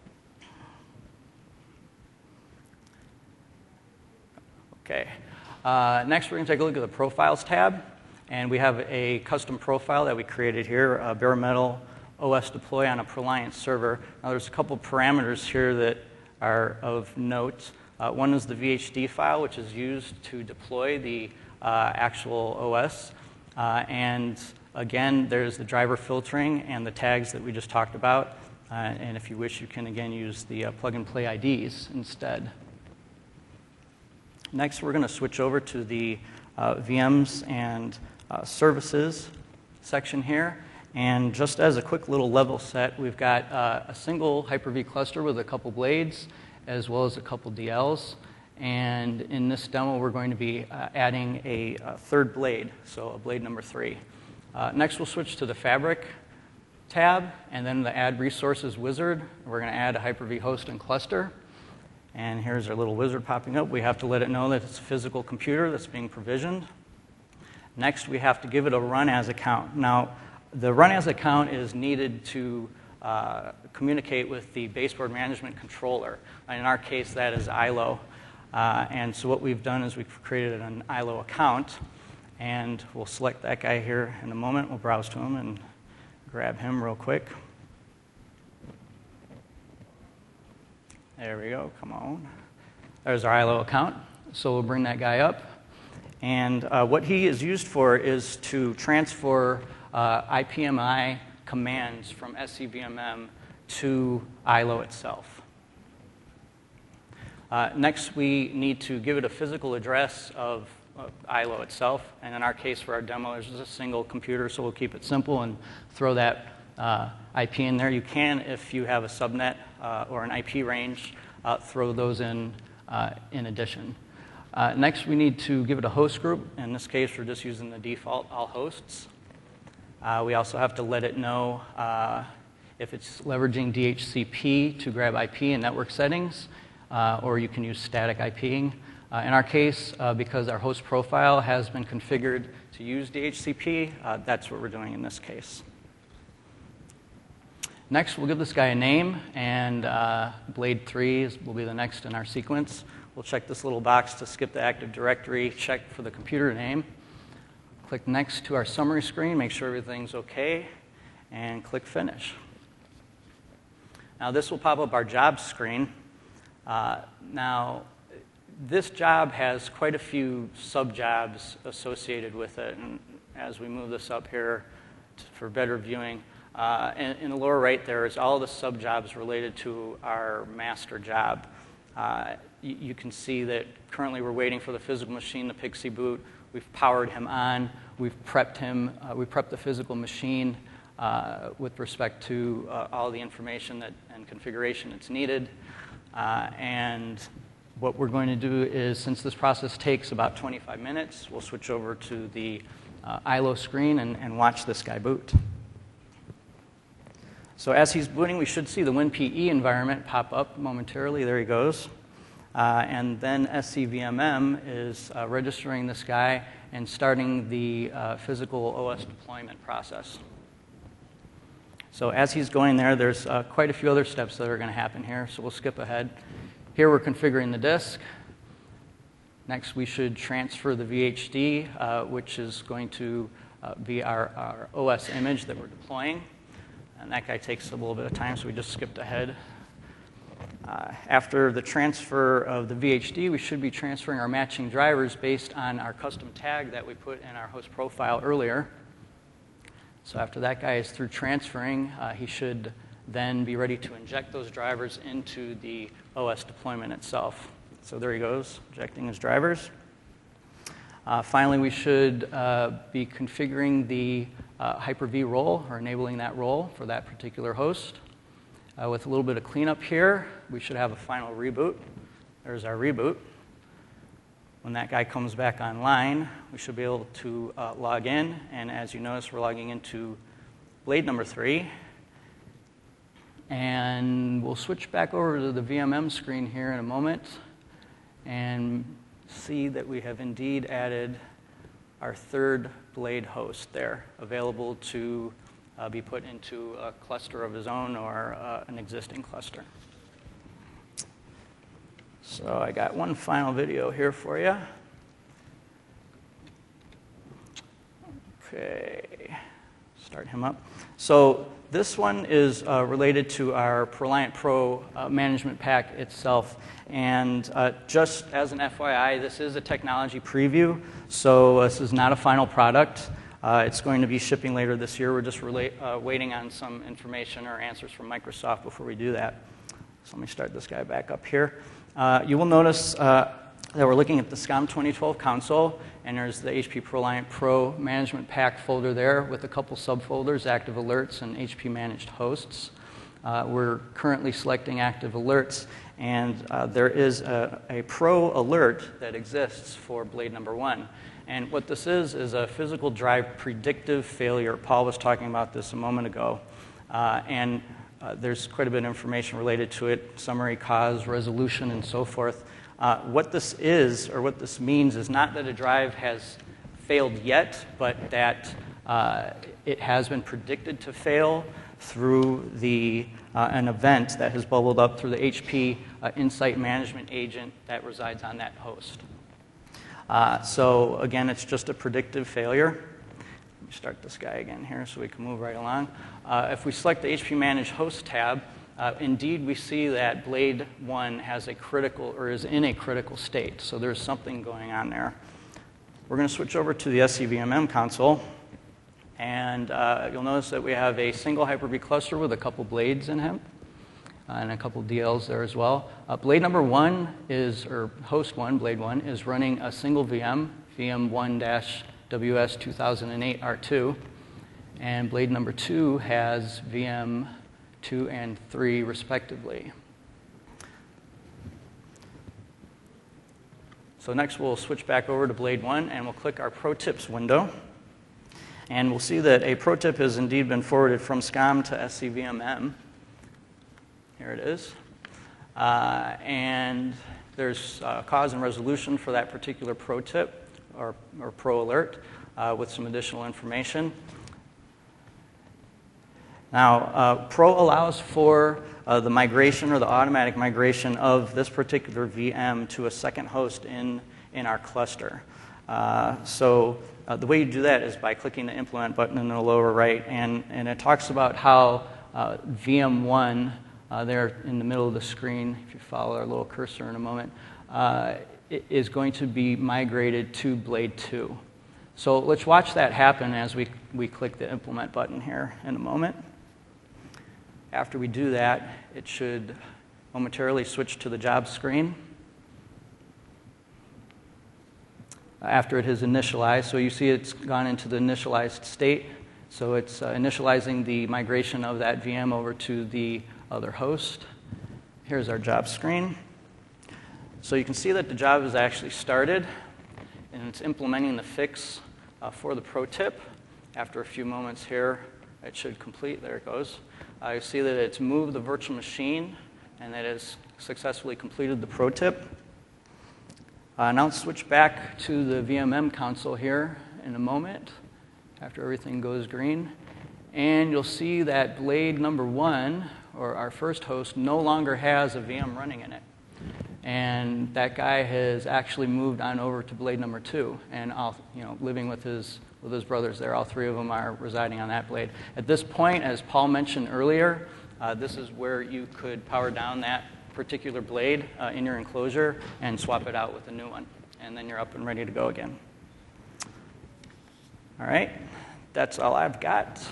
Okay. Next, we're going to take a look at the Profiles tab. And we have a custom profile that we created here, bare metal OS deploy on a ProLiant server. Now, there's a couple parameters here that are of note. One is the VHD file, which is used to deploy the actual OS. And again, there's the driver filtering and the tags that we just talked about. And if you wish, you can, again, use the plug-and-play IDs instead. Next, we're going to switch over to the VMs and services section here. And just as a quick little level set, we've got a single Hyper-V cluster with a couple blades, as well as a couple DLs. And in this demo, we're going to be adding a third blade, so a blade number 3. Next, we'll switch to the fabric tab, and then the Add Resources wizard. We're going to add a Hyper-V host and cluster. And here's our little wizard popping up. We have to let it know that it's a physical computer that's being provisioned. Next, we have to give it a run as account. Now, the run as account is needed to communicate with the baseboard management controller. In our case, that is ILO. And so what we've done is we've created an ILO account, and we'll select that guy here in a moment. We'll browse to him and grab him real quick. There we go, come on. There's our ILO account. So we'll bring that guy up. And what he is used for is to transfer IPMI commands from SCVMM to ILO itself. Next, we need to give it a physical address of ILO itself. And in our case, for our demo, there's just a single computer, so we'll keep it simple and throw that IP in there. You can, if you have a subnet or an IP range, throw those in addition. Next, we need to give it a host group. In this case, we're just using the default all hosts. We also have to let it know if it's leveraging DHCP to grab IP and network settings, or you can use static IPing. In our case, because our host profile has been configured to use DHCP, that's what we're doing in this case. Next, we'll give this guy a name, and Blade 3 will be the next in our sequence. We'll check this little box to skip the Active Directory, check for the computer name. Click Next to our summary screen, make sure everything's OK, and click Finish. Now, this will pop up our jobs screen. Now, this job has quite a few sub-jobs associated with it, and as we move this up here for better viewing, in the lower right there is all the sub-jobs related to our master job. You can see that currently we're waiting for the physical machine to PXE boot. We've powered him on. We've prepped him. We prepped the physical machine with respect to all the information and configuration that's needed. And what we're going to do is, since this process takes about 25 minutes, we'll switch over to the ILO screen and watch this guy boot. So as he's booting, we should see the WinPE environment pop up momentarily. There he goes. And then SCVMM is registering this guy and starting the physical OS deployment process. So as he's going there, there's quite a few other steps that are going to happen here, so we'll skip ahead. Here we're configuring the disk. Next, we should transfer the VHD, which is going to be our OS image that we're deploying. And that guy takes a little bit of time, so we just skipped ahead. After the transfer of the VHD, we should be transferring our matching drivers based on our custom tag that we put in our host profile earlier. So after that guy is through transferring, he should then be ready to inject those drivers into the OS deployment itself. So there he goes, injecting his drivers. Finally, we should be configuring the Hyper-V role, or enabling that role for that particular host. With a little bit of cleanup here, we should have a final reboot. There's our reboot. When that guy comes back online, we should be able to log in. And as you notice, we're logging into blade number 3. And we'll switch back over to the VMM screen here in a moment and see that we have indeed added our third blade host there, available to be put into a cluster of his own or an existing cluster. So I got one final video here for you. Okay, start him up. So this one is related to our ProLiant Pro management pack itself. And just as an FYI, this is a technology preview, so this is not a final product. It's going to be shipping later this year. We're just waiting on some information or answers from Microsoft before we do that. So let me start this guy back up here. You will notice that we're looking at the SCOM 2012 console, and there's the HP ProLiant Pro management pack folder there with a couple subfolders, active alerts and HP managed hosts. We're currently selecting active alerts, and there is a Pro alert that exists for blade number 1. And what this is a physical drive predictive failure. Paul was talking about this a moment ago. and there's quite a bit of information related to it, summary, cause, resolution, and so forth. What this is, or what this means, is not that a drive has failed yet, but that it has been predicted to fail through an event that has bubbled up through the HP Insight Management Agent that resides on that host. So again, it's just a predictive failure. Let me start this guy again here so we can move right along. If we select the HP Manage Host tab, indeed we see that Blade 1 has a critical, or is in a critical state. So there's something going on there. We're going to switch over to the SCVMM console. And you'll notice that we have a single Hyper-V cluster with a couple blades in him, and a couple DLs there as well. Blade number 1 is, or host 1, Blade 1, is running a single VM, VM1-WS 2008 R2. And Blade number 2 has VM 2 and 3, respectively. So next we'll switch back over to Blade 1, and we'll click our Pro Tips window. And we'll see that a pro tip has indeed been forwarded from SCOM to SCVMM. Here it is. And there's cause and resolution for that particular pro tip, or pro alert, with some additional information. Now, pro allows for the migration, or the automatic migration, of this particular VM to a second host in our cluster. The way you do that is by clicking the implement button in the lower right, and it talks about how VM1, there in the middle of the screen, if you follow our little cursor in a moment, is going to be migrated to Blade 2. So let's watch that happen as we click the implement button here in a moment. After we do that, it should momentarily switch to the job screen. After it has initialized. So you see it's gone into the initialized state. So it's initializing the migration of that VM over to the other host. Here's our job screen. So you can see that the job is actually started, and it's implementing the fix for the pro tip. After a few moments here, it should complete. There it goes. You see that it's moved the virtual machine, and that it's successfully completed the pro tip. Now let's switch back to the VMM console here in a moment after everything goes green. And you'll see that Blade number 1, or our first host, no longer has a VM running in it. And that guy has actually moved on over to Blade number 2, and living with his brothers there. All three of them are residing on that blade. At this point, as Paul mentioned earlier, this is where you could power down that particular blade in your enclosure and swap it out with a new one. And then you're up and ready to go again. All right, that's all I've got.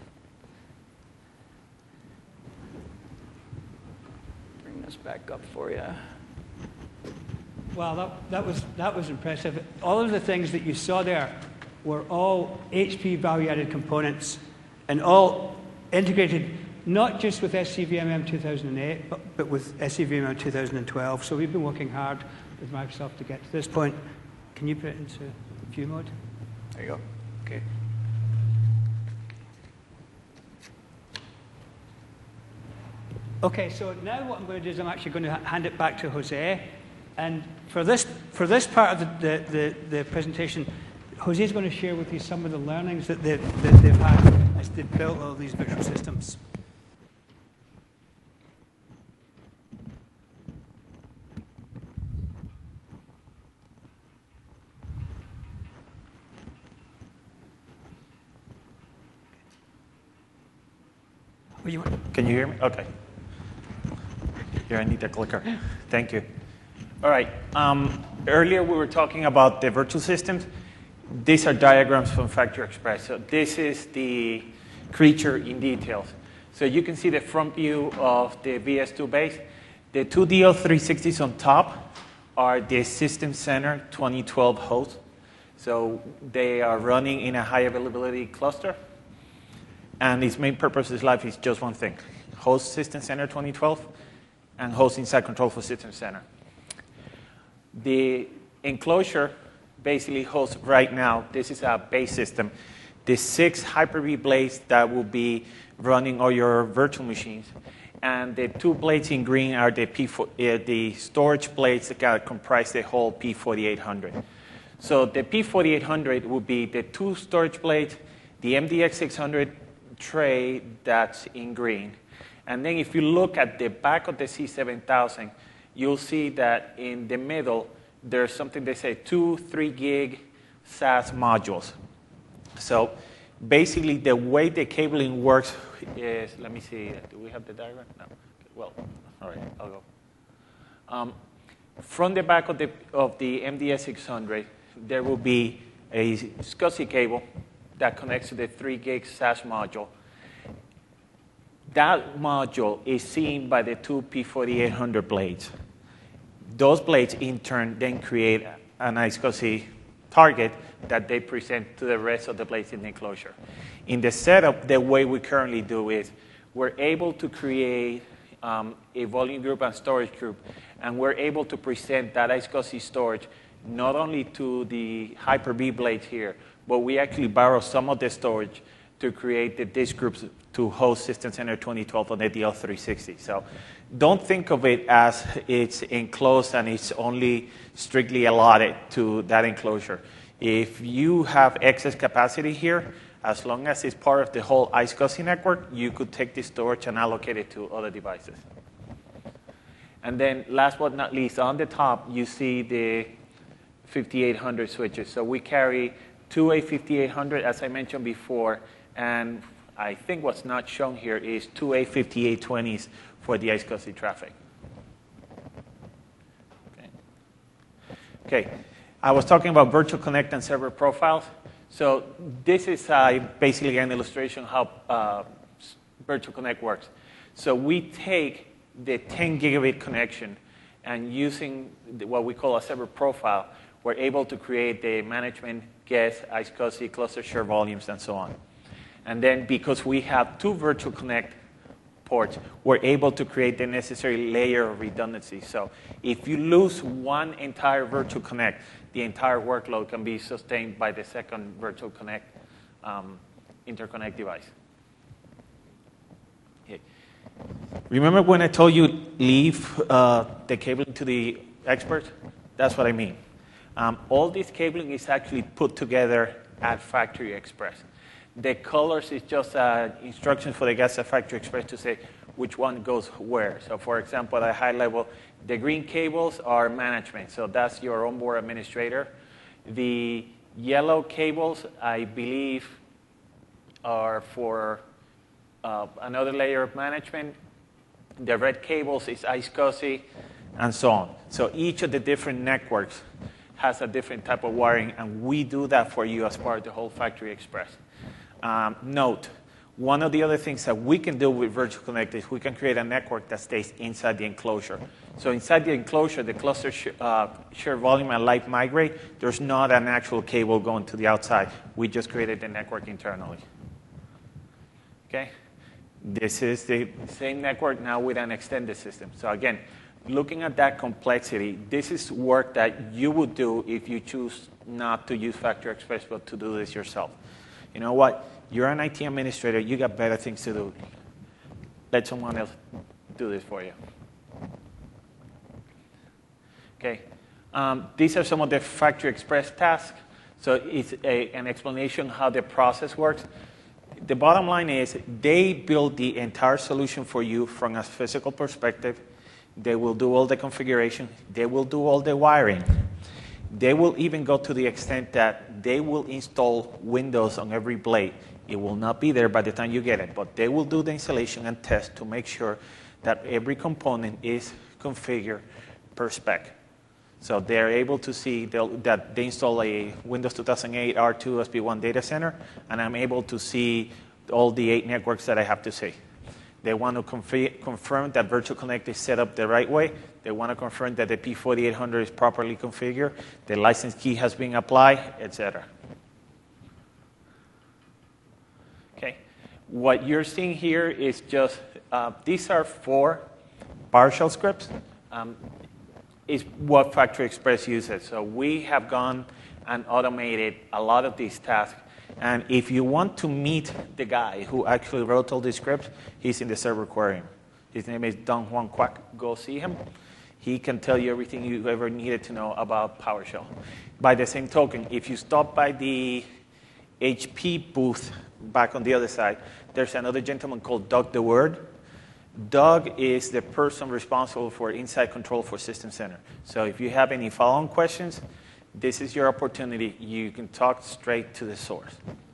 Bring this back up for you. Well, that was impressive. All of the things that you saw there were all HP value-added components, and all integrated not just with SCVMM 2008, but with SCVMM 2012. So we've been working hard with Microsoft to get to this point. Can you put it into view mode? There you go. Okay. Okay, so now what I'm going to do is I'm actually going to hand it back to Jose. And for this part of the presentation, Jose is going to share with you some of the learnings that they've had as they've built all these visual systems. Can you hear me? Okay. Here, I need a clicker. Thank you. All right. Earlier, we were talking about the virtual systems. These are diagrams from Factory Express. So this is the creature in details. So you can see the front view of the VS2 base. The two DL360s on top are the System Center 2012 hosts. So they are running in a high availability cluster. And its main purpose in life is just one thing: host System Center 2012 and host inside control for System Center. The enclosure basically hosts right now, this is a base system. the 6 Hyper-V blades that will be running all your virtual machines. And the 2 blades in green are the storage blades that comprise the whole P4800. So the P4800 will be the 2 storage blades, the MDX600 tray that's in green. And then if you look at the back of the C7000, you'll see that in the middle, there's something they say 2 3-gig SAS modules. So basically, the way the cabling works is, let me see, do we have the diagram? No. Well, all right, I'll go. From the back of the MDX600, there will be a SCSI cable that connects to the 3-gig SAS module. That module is seen by the 2 P4800 blades. Those blades, in turn, then create an iSCSI target that they present to the rest of the blades in the enclosure. In the setup, the way we currently do is we're able to create a volume group and storage group, and we're able to present that iSCSI storage not only to the Hyper-V blades here, but we actually borrow some of the storage to create the disk groups to host System Center 2012 on the DL360. So don't think of it as it's enclosed and it's only strictly allotted to that enclosure. If you have excess capacity here, as long as it's part of the whole iSCSI network, you could take this storage and allocate it to other devices. And then last but not least, on the top, you see the 5800 switches. So we carry 2 A5800, as I mentioned before, and I think what's not shown here is 2 A5820s for the iSCSI traffic. Okay. I was talking about Virtual Connect and server profiles. So this is basically an illustration of how Virtual Connect works. So we take the 10 gigabit connection, and using what we call a server profile, we're able to create the management, guest, iSCSI, cluster share volumes, and so on. And then because we have 2 Virtual Connect ports, we're able to create the necessary layer of redundancy. So if you lose one entire Virtual Connect, the entire workload can be sustained by the second Virtual Connect interconnect device. Okay. Remember when I told you leave the cabling to the experts? That's what I mean. All this cabling is actually put together at Factory Express. The colors is just instructions for the guys at Factory Express to say which one goes where. So for example, at a high level, the green cables are management. So that's your onboard administrator. The yellow cables, I believe, are for another layer of management. The red cables is iSCSI, and so on. So each of the different networks has a different type of wiring, and we do that for you as part of the whole Factory Express. Note, one of the other things that we can do with Virtual Connect is we can create a network that stays inside the enclosure. So inside the enclosure, the cluster share volume and light migrate, there's not an actual cable going to the outside. We just created the network internally. Okay? This is the same network now with an extended system. So again, looking at that complexity, this is work that you would do if you choose not to use Factory Express, but to do this yourself. You know what? You're an IT administrator. You got better things to do. Let someone else do this for you. Okay. These are some of the Factory Express tasks. So it's an explanation how the process works. The bottom line is they build the entire solution for you from a physical perspective. They will do all the configuration. They will do all the wiring. They will even go to the extent that they will install Windows on every blade. It will not be there by the time you get it, but they will do the installation and test to make sure that every component is configured per spec. So they're able to see that they install a Windows 2008 R2 SP1 data center, and I'm able to see all the 8 networks that I have to see. They want to confirm that Virtual Connect is set up the right way. They want to confirm that the P4800 is properly configured, the license key has been applied, etc. Okay. What you're seeing here is just, these are 4 PowerShell scripts. Is what Factory Express uses. So we have gone and automated a lot of these tasks. And if you want to meet the guy who actually wrote all these scripts, he's in the server aquarium. His name is Don Juan Quack. Go see him. He can tell you everything you ever needed to know about PowerShell. By the same token, if you stop by the HP booth back on the other side, there's another gentleman called Doug DeWord. Doug is the person responsible for Insight Control for System Center. So if you have any follow-on questions, this is your opportunity. You can talk straight to the source.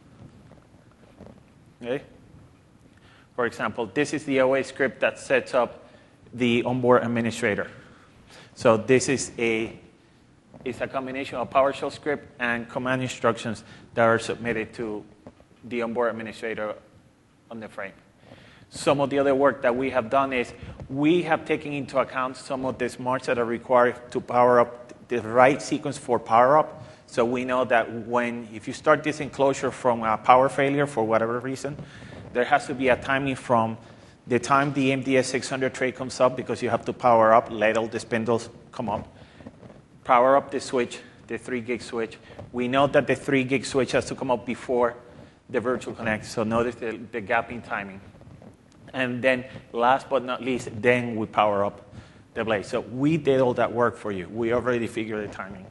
Okay? For example, this is the OA script that sets up the onboard administrator. So this is it's a combination of PowerShell script and command instructions that are submitted to the onboard administrator on the frame. Some of the other work that we have done is we have taken into account some of the smarts that are required to power up the right sequence for power up. So we know that if you start this enclosure from a power failure for whatever reason, there has to be a timing from the time the MDS 600 tray comes up, because you have to power up, let all the spindles come up, power up the switch, the 3 gig switch. We know that the 3 gig switch has to come up before the virtual connect, so notice the gap in timing. And then last but not least, then we power up the blade. So we did all that work for you. We already figured the timing.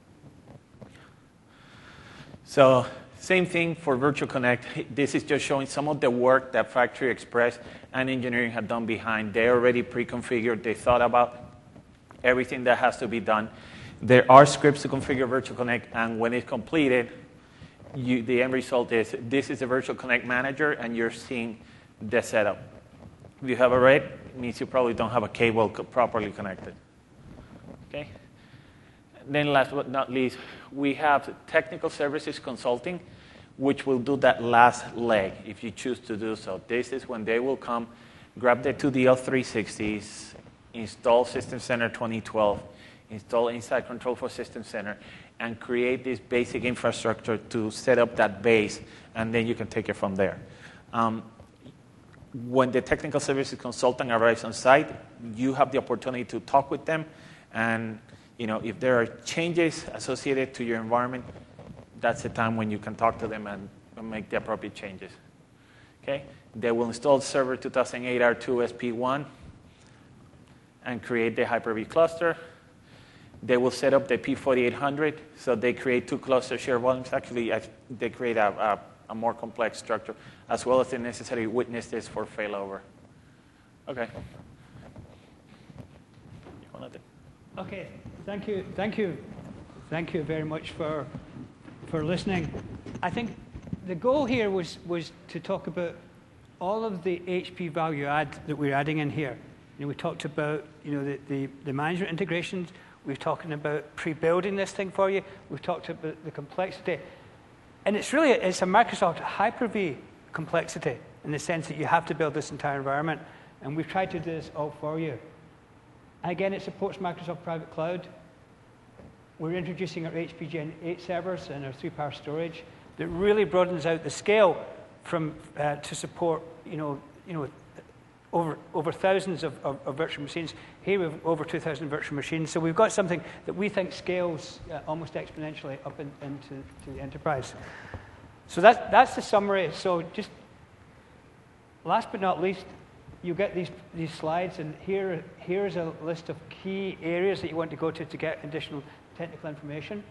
So same thing for Virtual Connect. This is just showing some of the work that Factory Express and engineering have done behind. They already pre-configured. They thought about everything that has to be done. There are scripts to configure Virtual Connect, and when it's completed, the end result is this is the Virtual Connect manager, and you're seeing the setup. If you have a red, it means you probably don't have a cable properly connected. Okay? Then last but not least, we have technical services consulting, which will do that last leg if you choose to do so. This is when they will come, grab the 2DL360s, install System Center 2012, install Insight Control for System Center, and create this basic infrastructure to set up that base, and then you can take it from there. When the technical services consultant arrives on site, you have the opportunity to talk with them, and if there are changes associated to your environment, that's the time when you can talk to them and make the appropriate changes. Okay? They will install Server 2008 R2 SP1 and create the Hyper-V cluster. They will set up the P4800, so they create 2 cluster share volumes. Actually, they create a more complex structure, as well as the necessary witnesses for failover. Okay. Okay, thank you very much for listening. I think the goal here was to talk about all of the HP value add that we're adding in here. We talked about the management integrations. We've talked about pre-building this thing for you. We've talked about the complexity. And it's a Microsoft Hyper-V complexity in the sense that you have to build this entire environment. And we've tried to do this all for you. Again, it supports Microsoft Private Cloud. We're introducing our HP Gen 8 servers and our 3-power storage that really broadens out the scale from to support over thousands of virtual machines. Here we have over 2,000 virtual machines. So we've got something that we think scales almost exponentially up into the enterprise. So that's the summary. So just last but not least, you get these slides, and here's a list of key areas that you want to go to get additional technical information.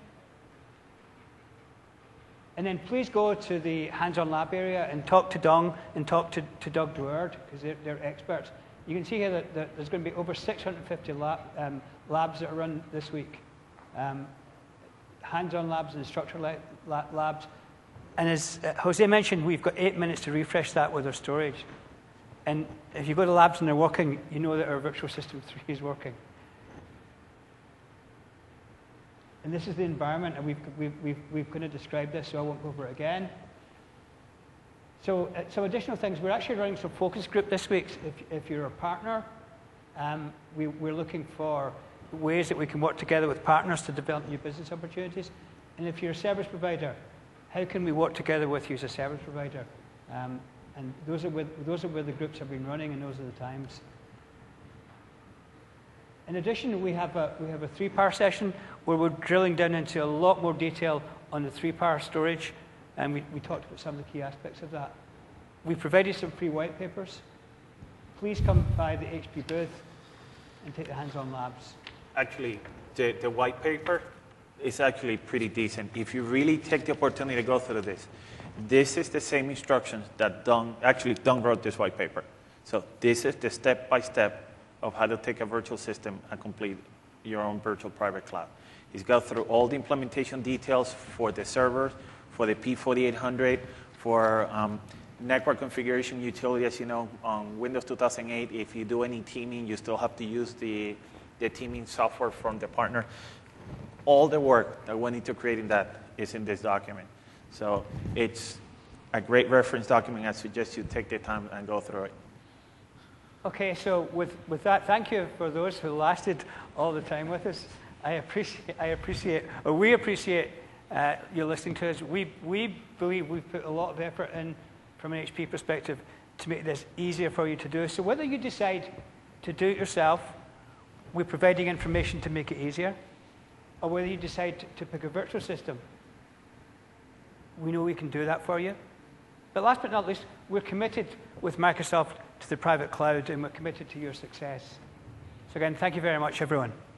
And then please go to the hands-on lab area and talk to Dong and talk to Doug DeWord, because they're experts. You can see here that there's going to be over 650 labs that are run this week. Hands-on labs and instructor labs. And as Jose mentioned, we've got 8 minutes to refresh that with our storage. And if you go to labs and they're working, you know that our virtual system 3 is working. And this is the environment, and we've kind of described this, so I won't go over it again. So some additional things. We're actually running some focus group this week. If you're a partner, we're looking for ways that we can work together with partners to develop new business opportunities. And if you're a service provider, how can we work together with you as a service provider? And those are where the groups have been running, and those are the times. In addition, we have a 3-power session where we're drilling down into a lot more detail on the 3-power storage and we talked about some of the key aspects of that. We provided some free white papers. Please come by the HP booth and take the hands-on labs. Actually, the white paper is actually pretty decent. If you really take the opportunity to go through this is the same instructions that Don wrote this white paper. So this is the step-by-step of how to take a virtual system and complete your own virtual private cloud. He's got through all the implementation details for the servers, for the P4800, for network configuration utility. As you know, on Windows 2008, if you do any teaming, you still have to use the teaming software from the partner. All the work that went into creating that is in this document. So it's a great reference document. I suggest you take the time and go through it. Okay, so with that, thank you for those who lasted all the time with us. We appreciate you listening to us. We believe we've put a lot of effort in from an HP perspective to make this easier for you to do. So whether you decide to do it yourself, we're providing information to make it easier, or whether you decide to pick a virtual system, we know we can do that for you. But last but not least, we're committed with Microsoft to the private cloud, and we're committed to your success. So again, thank you very much, everyone.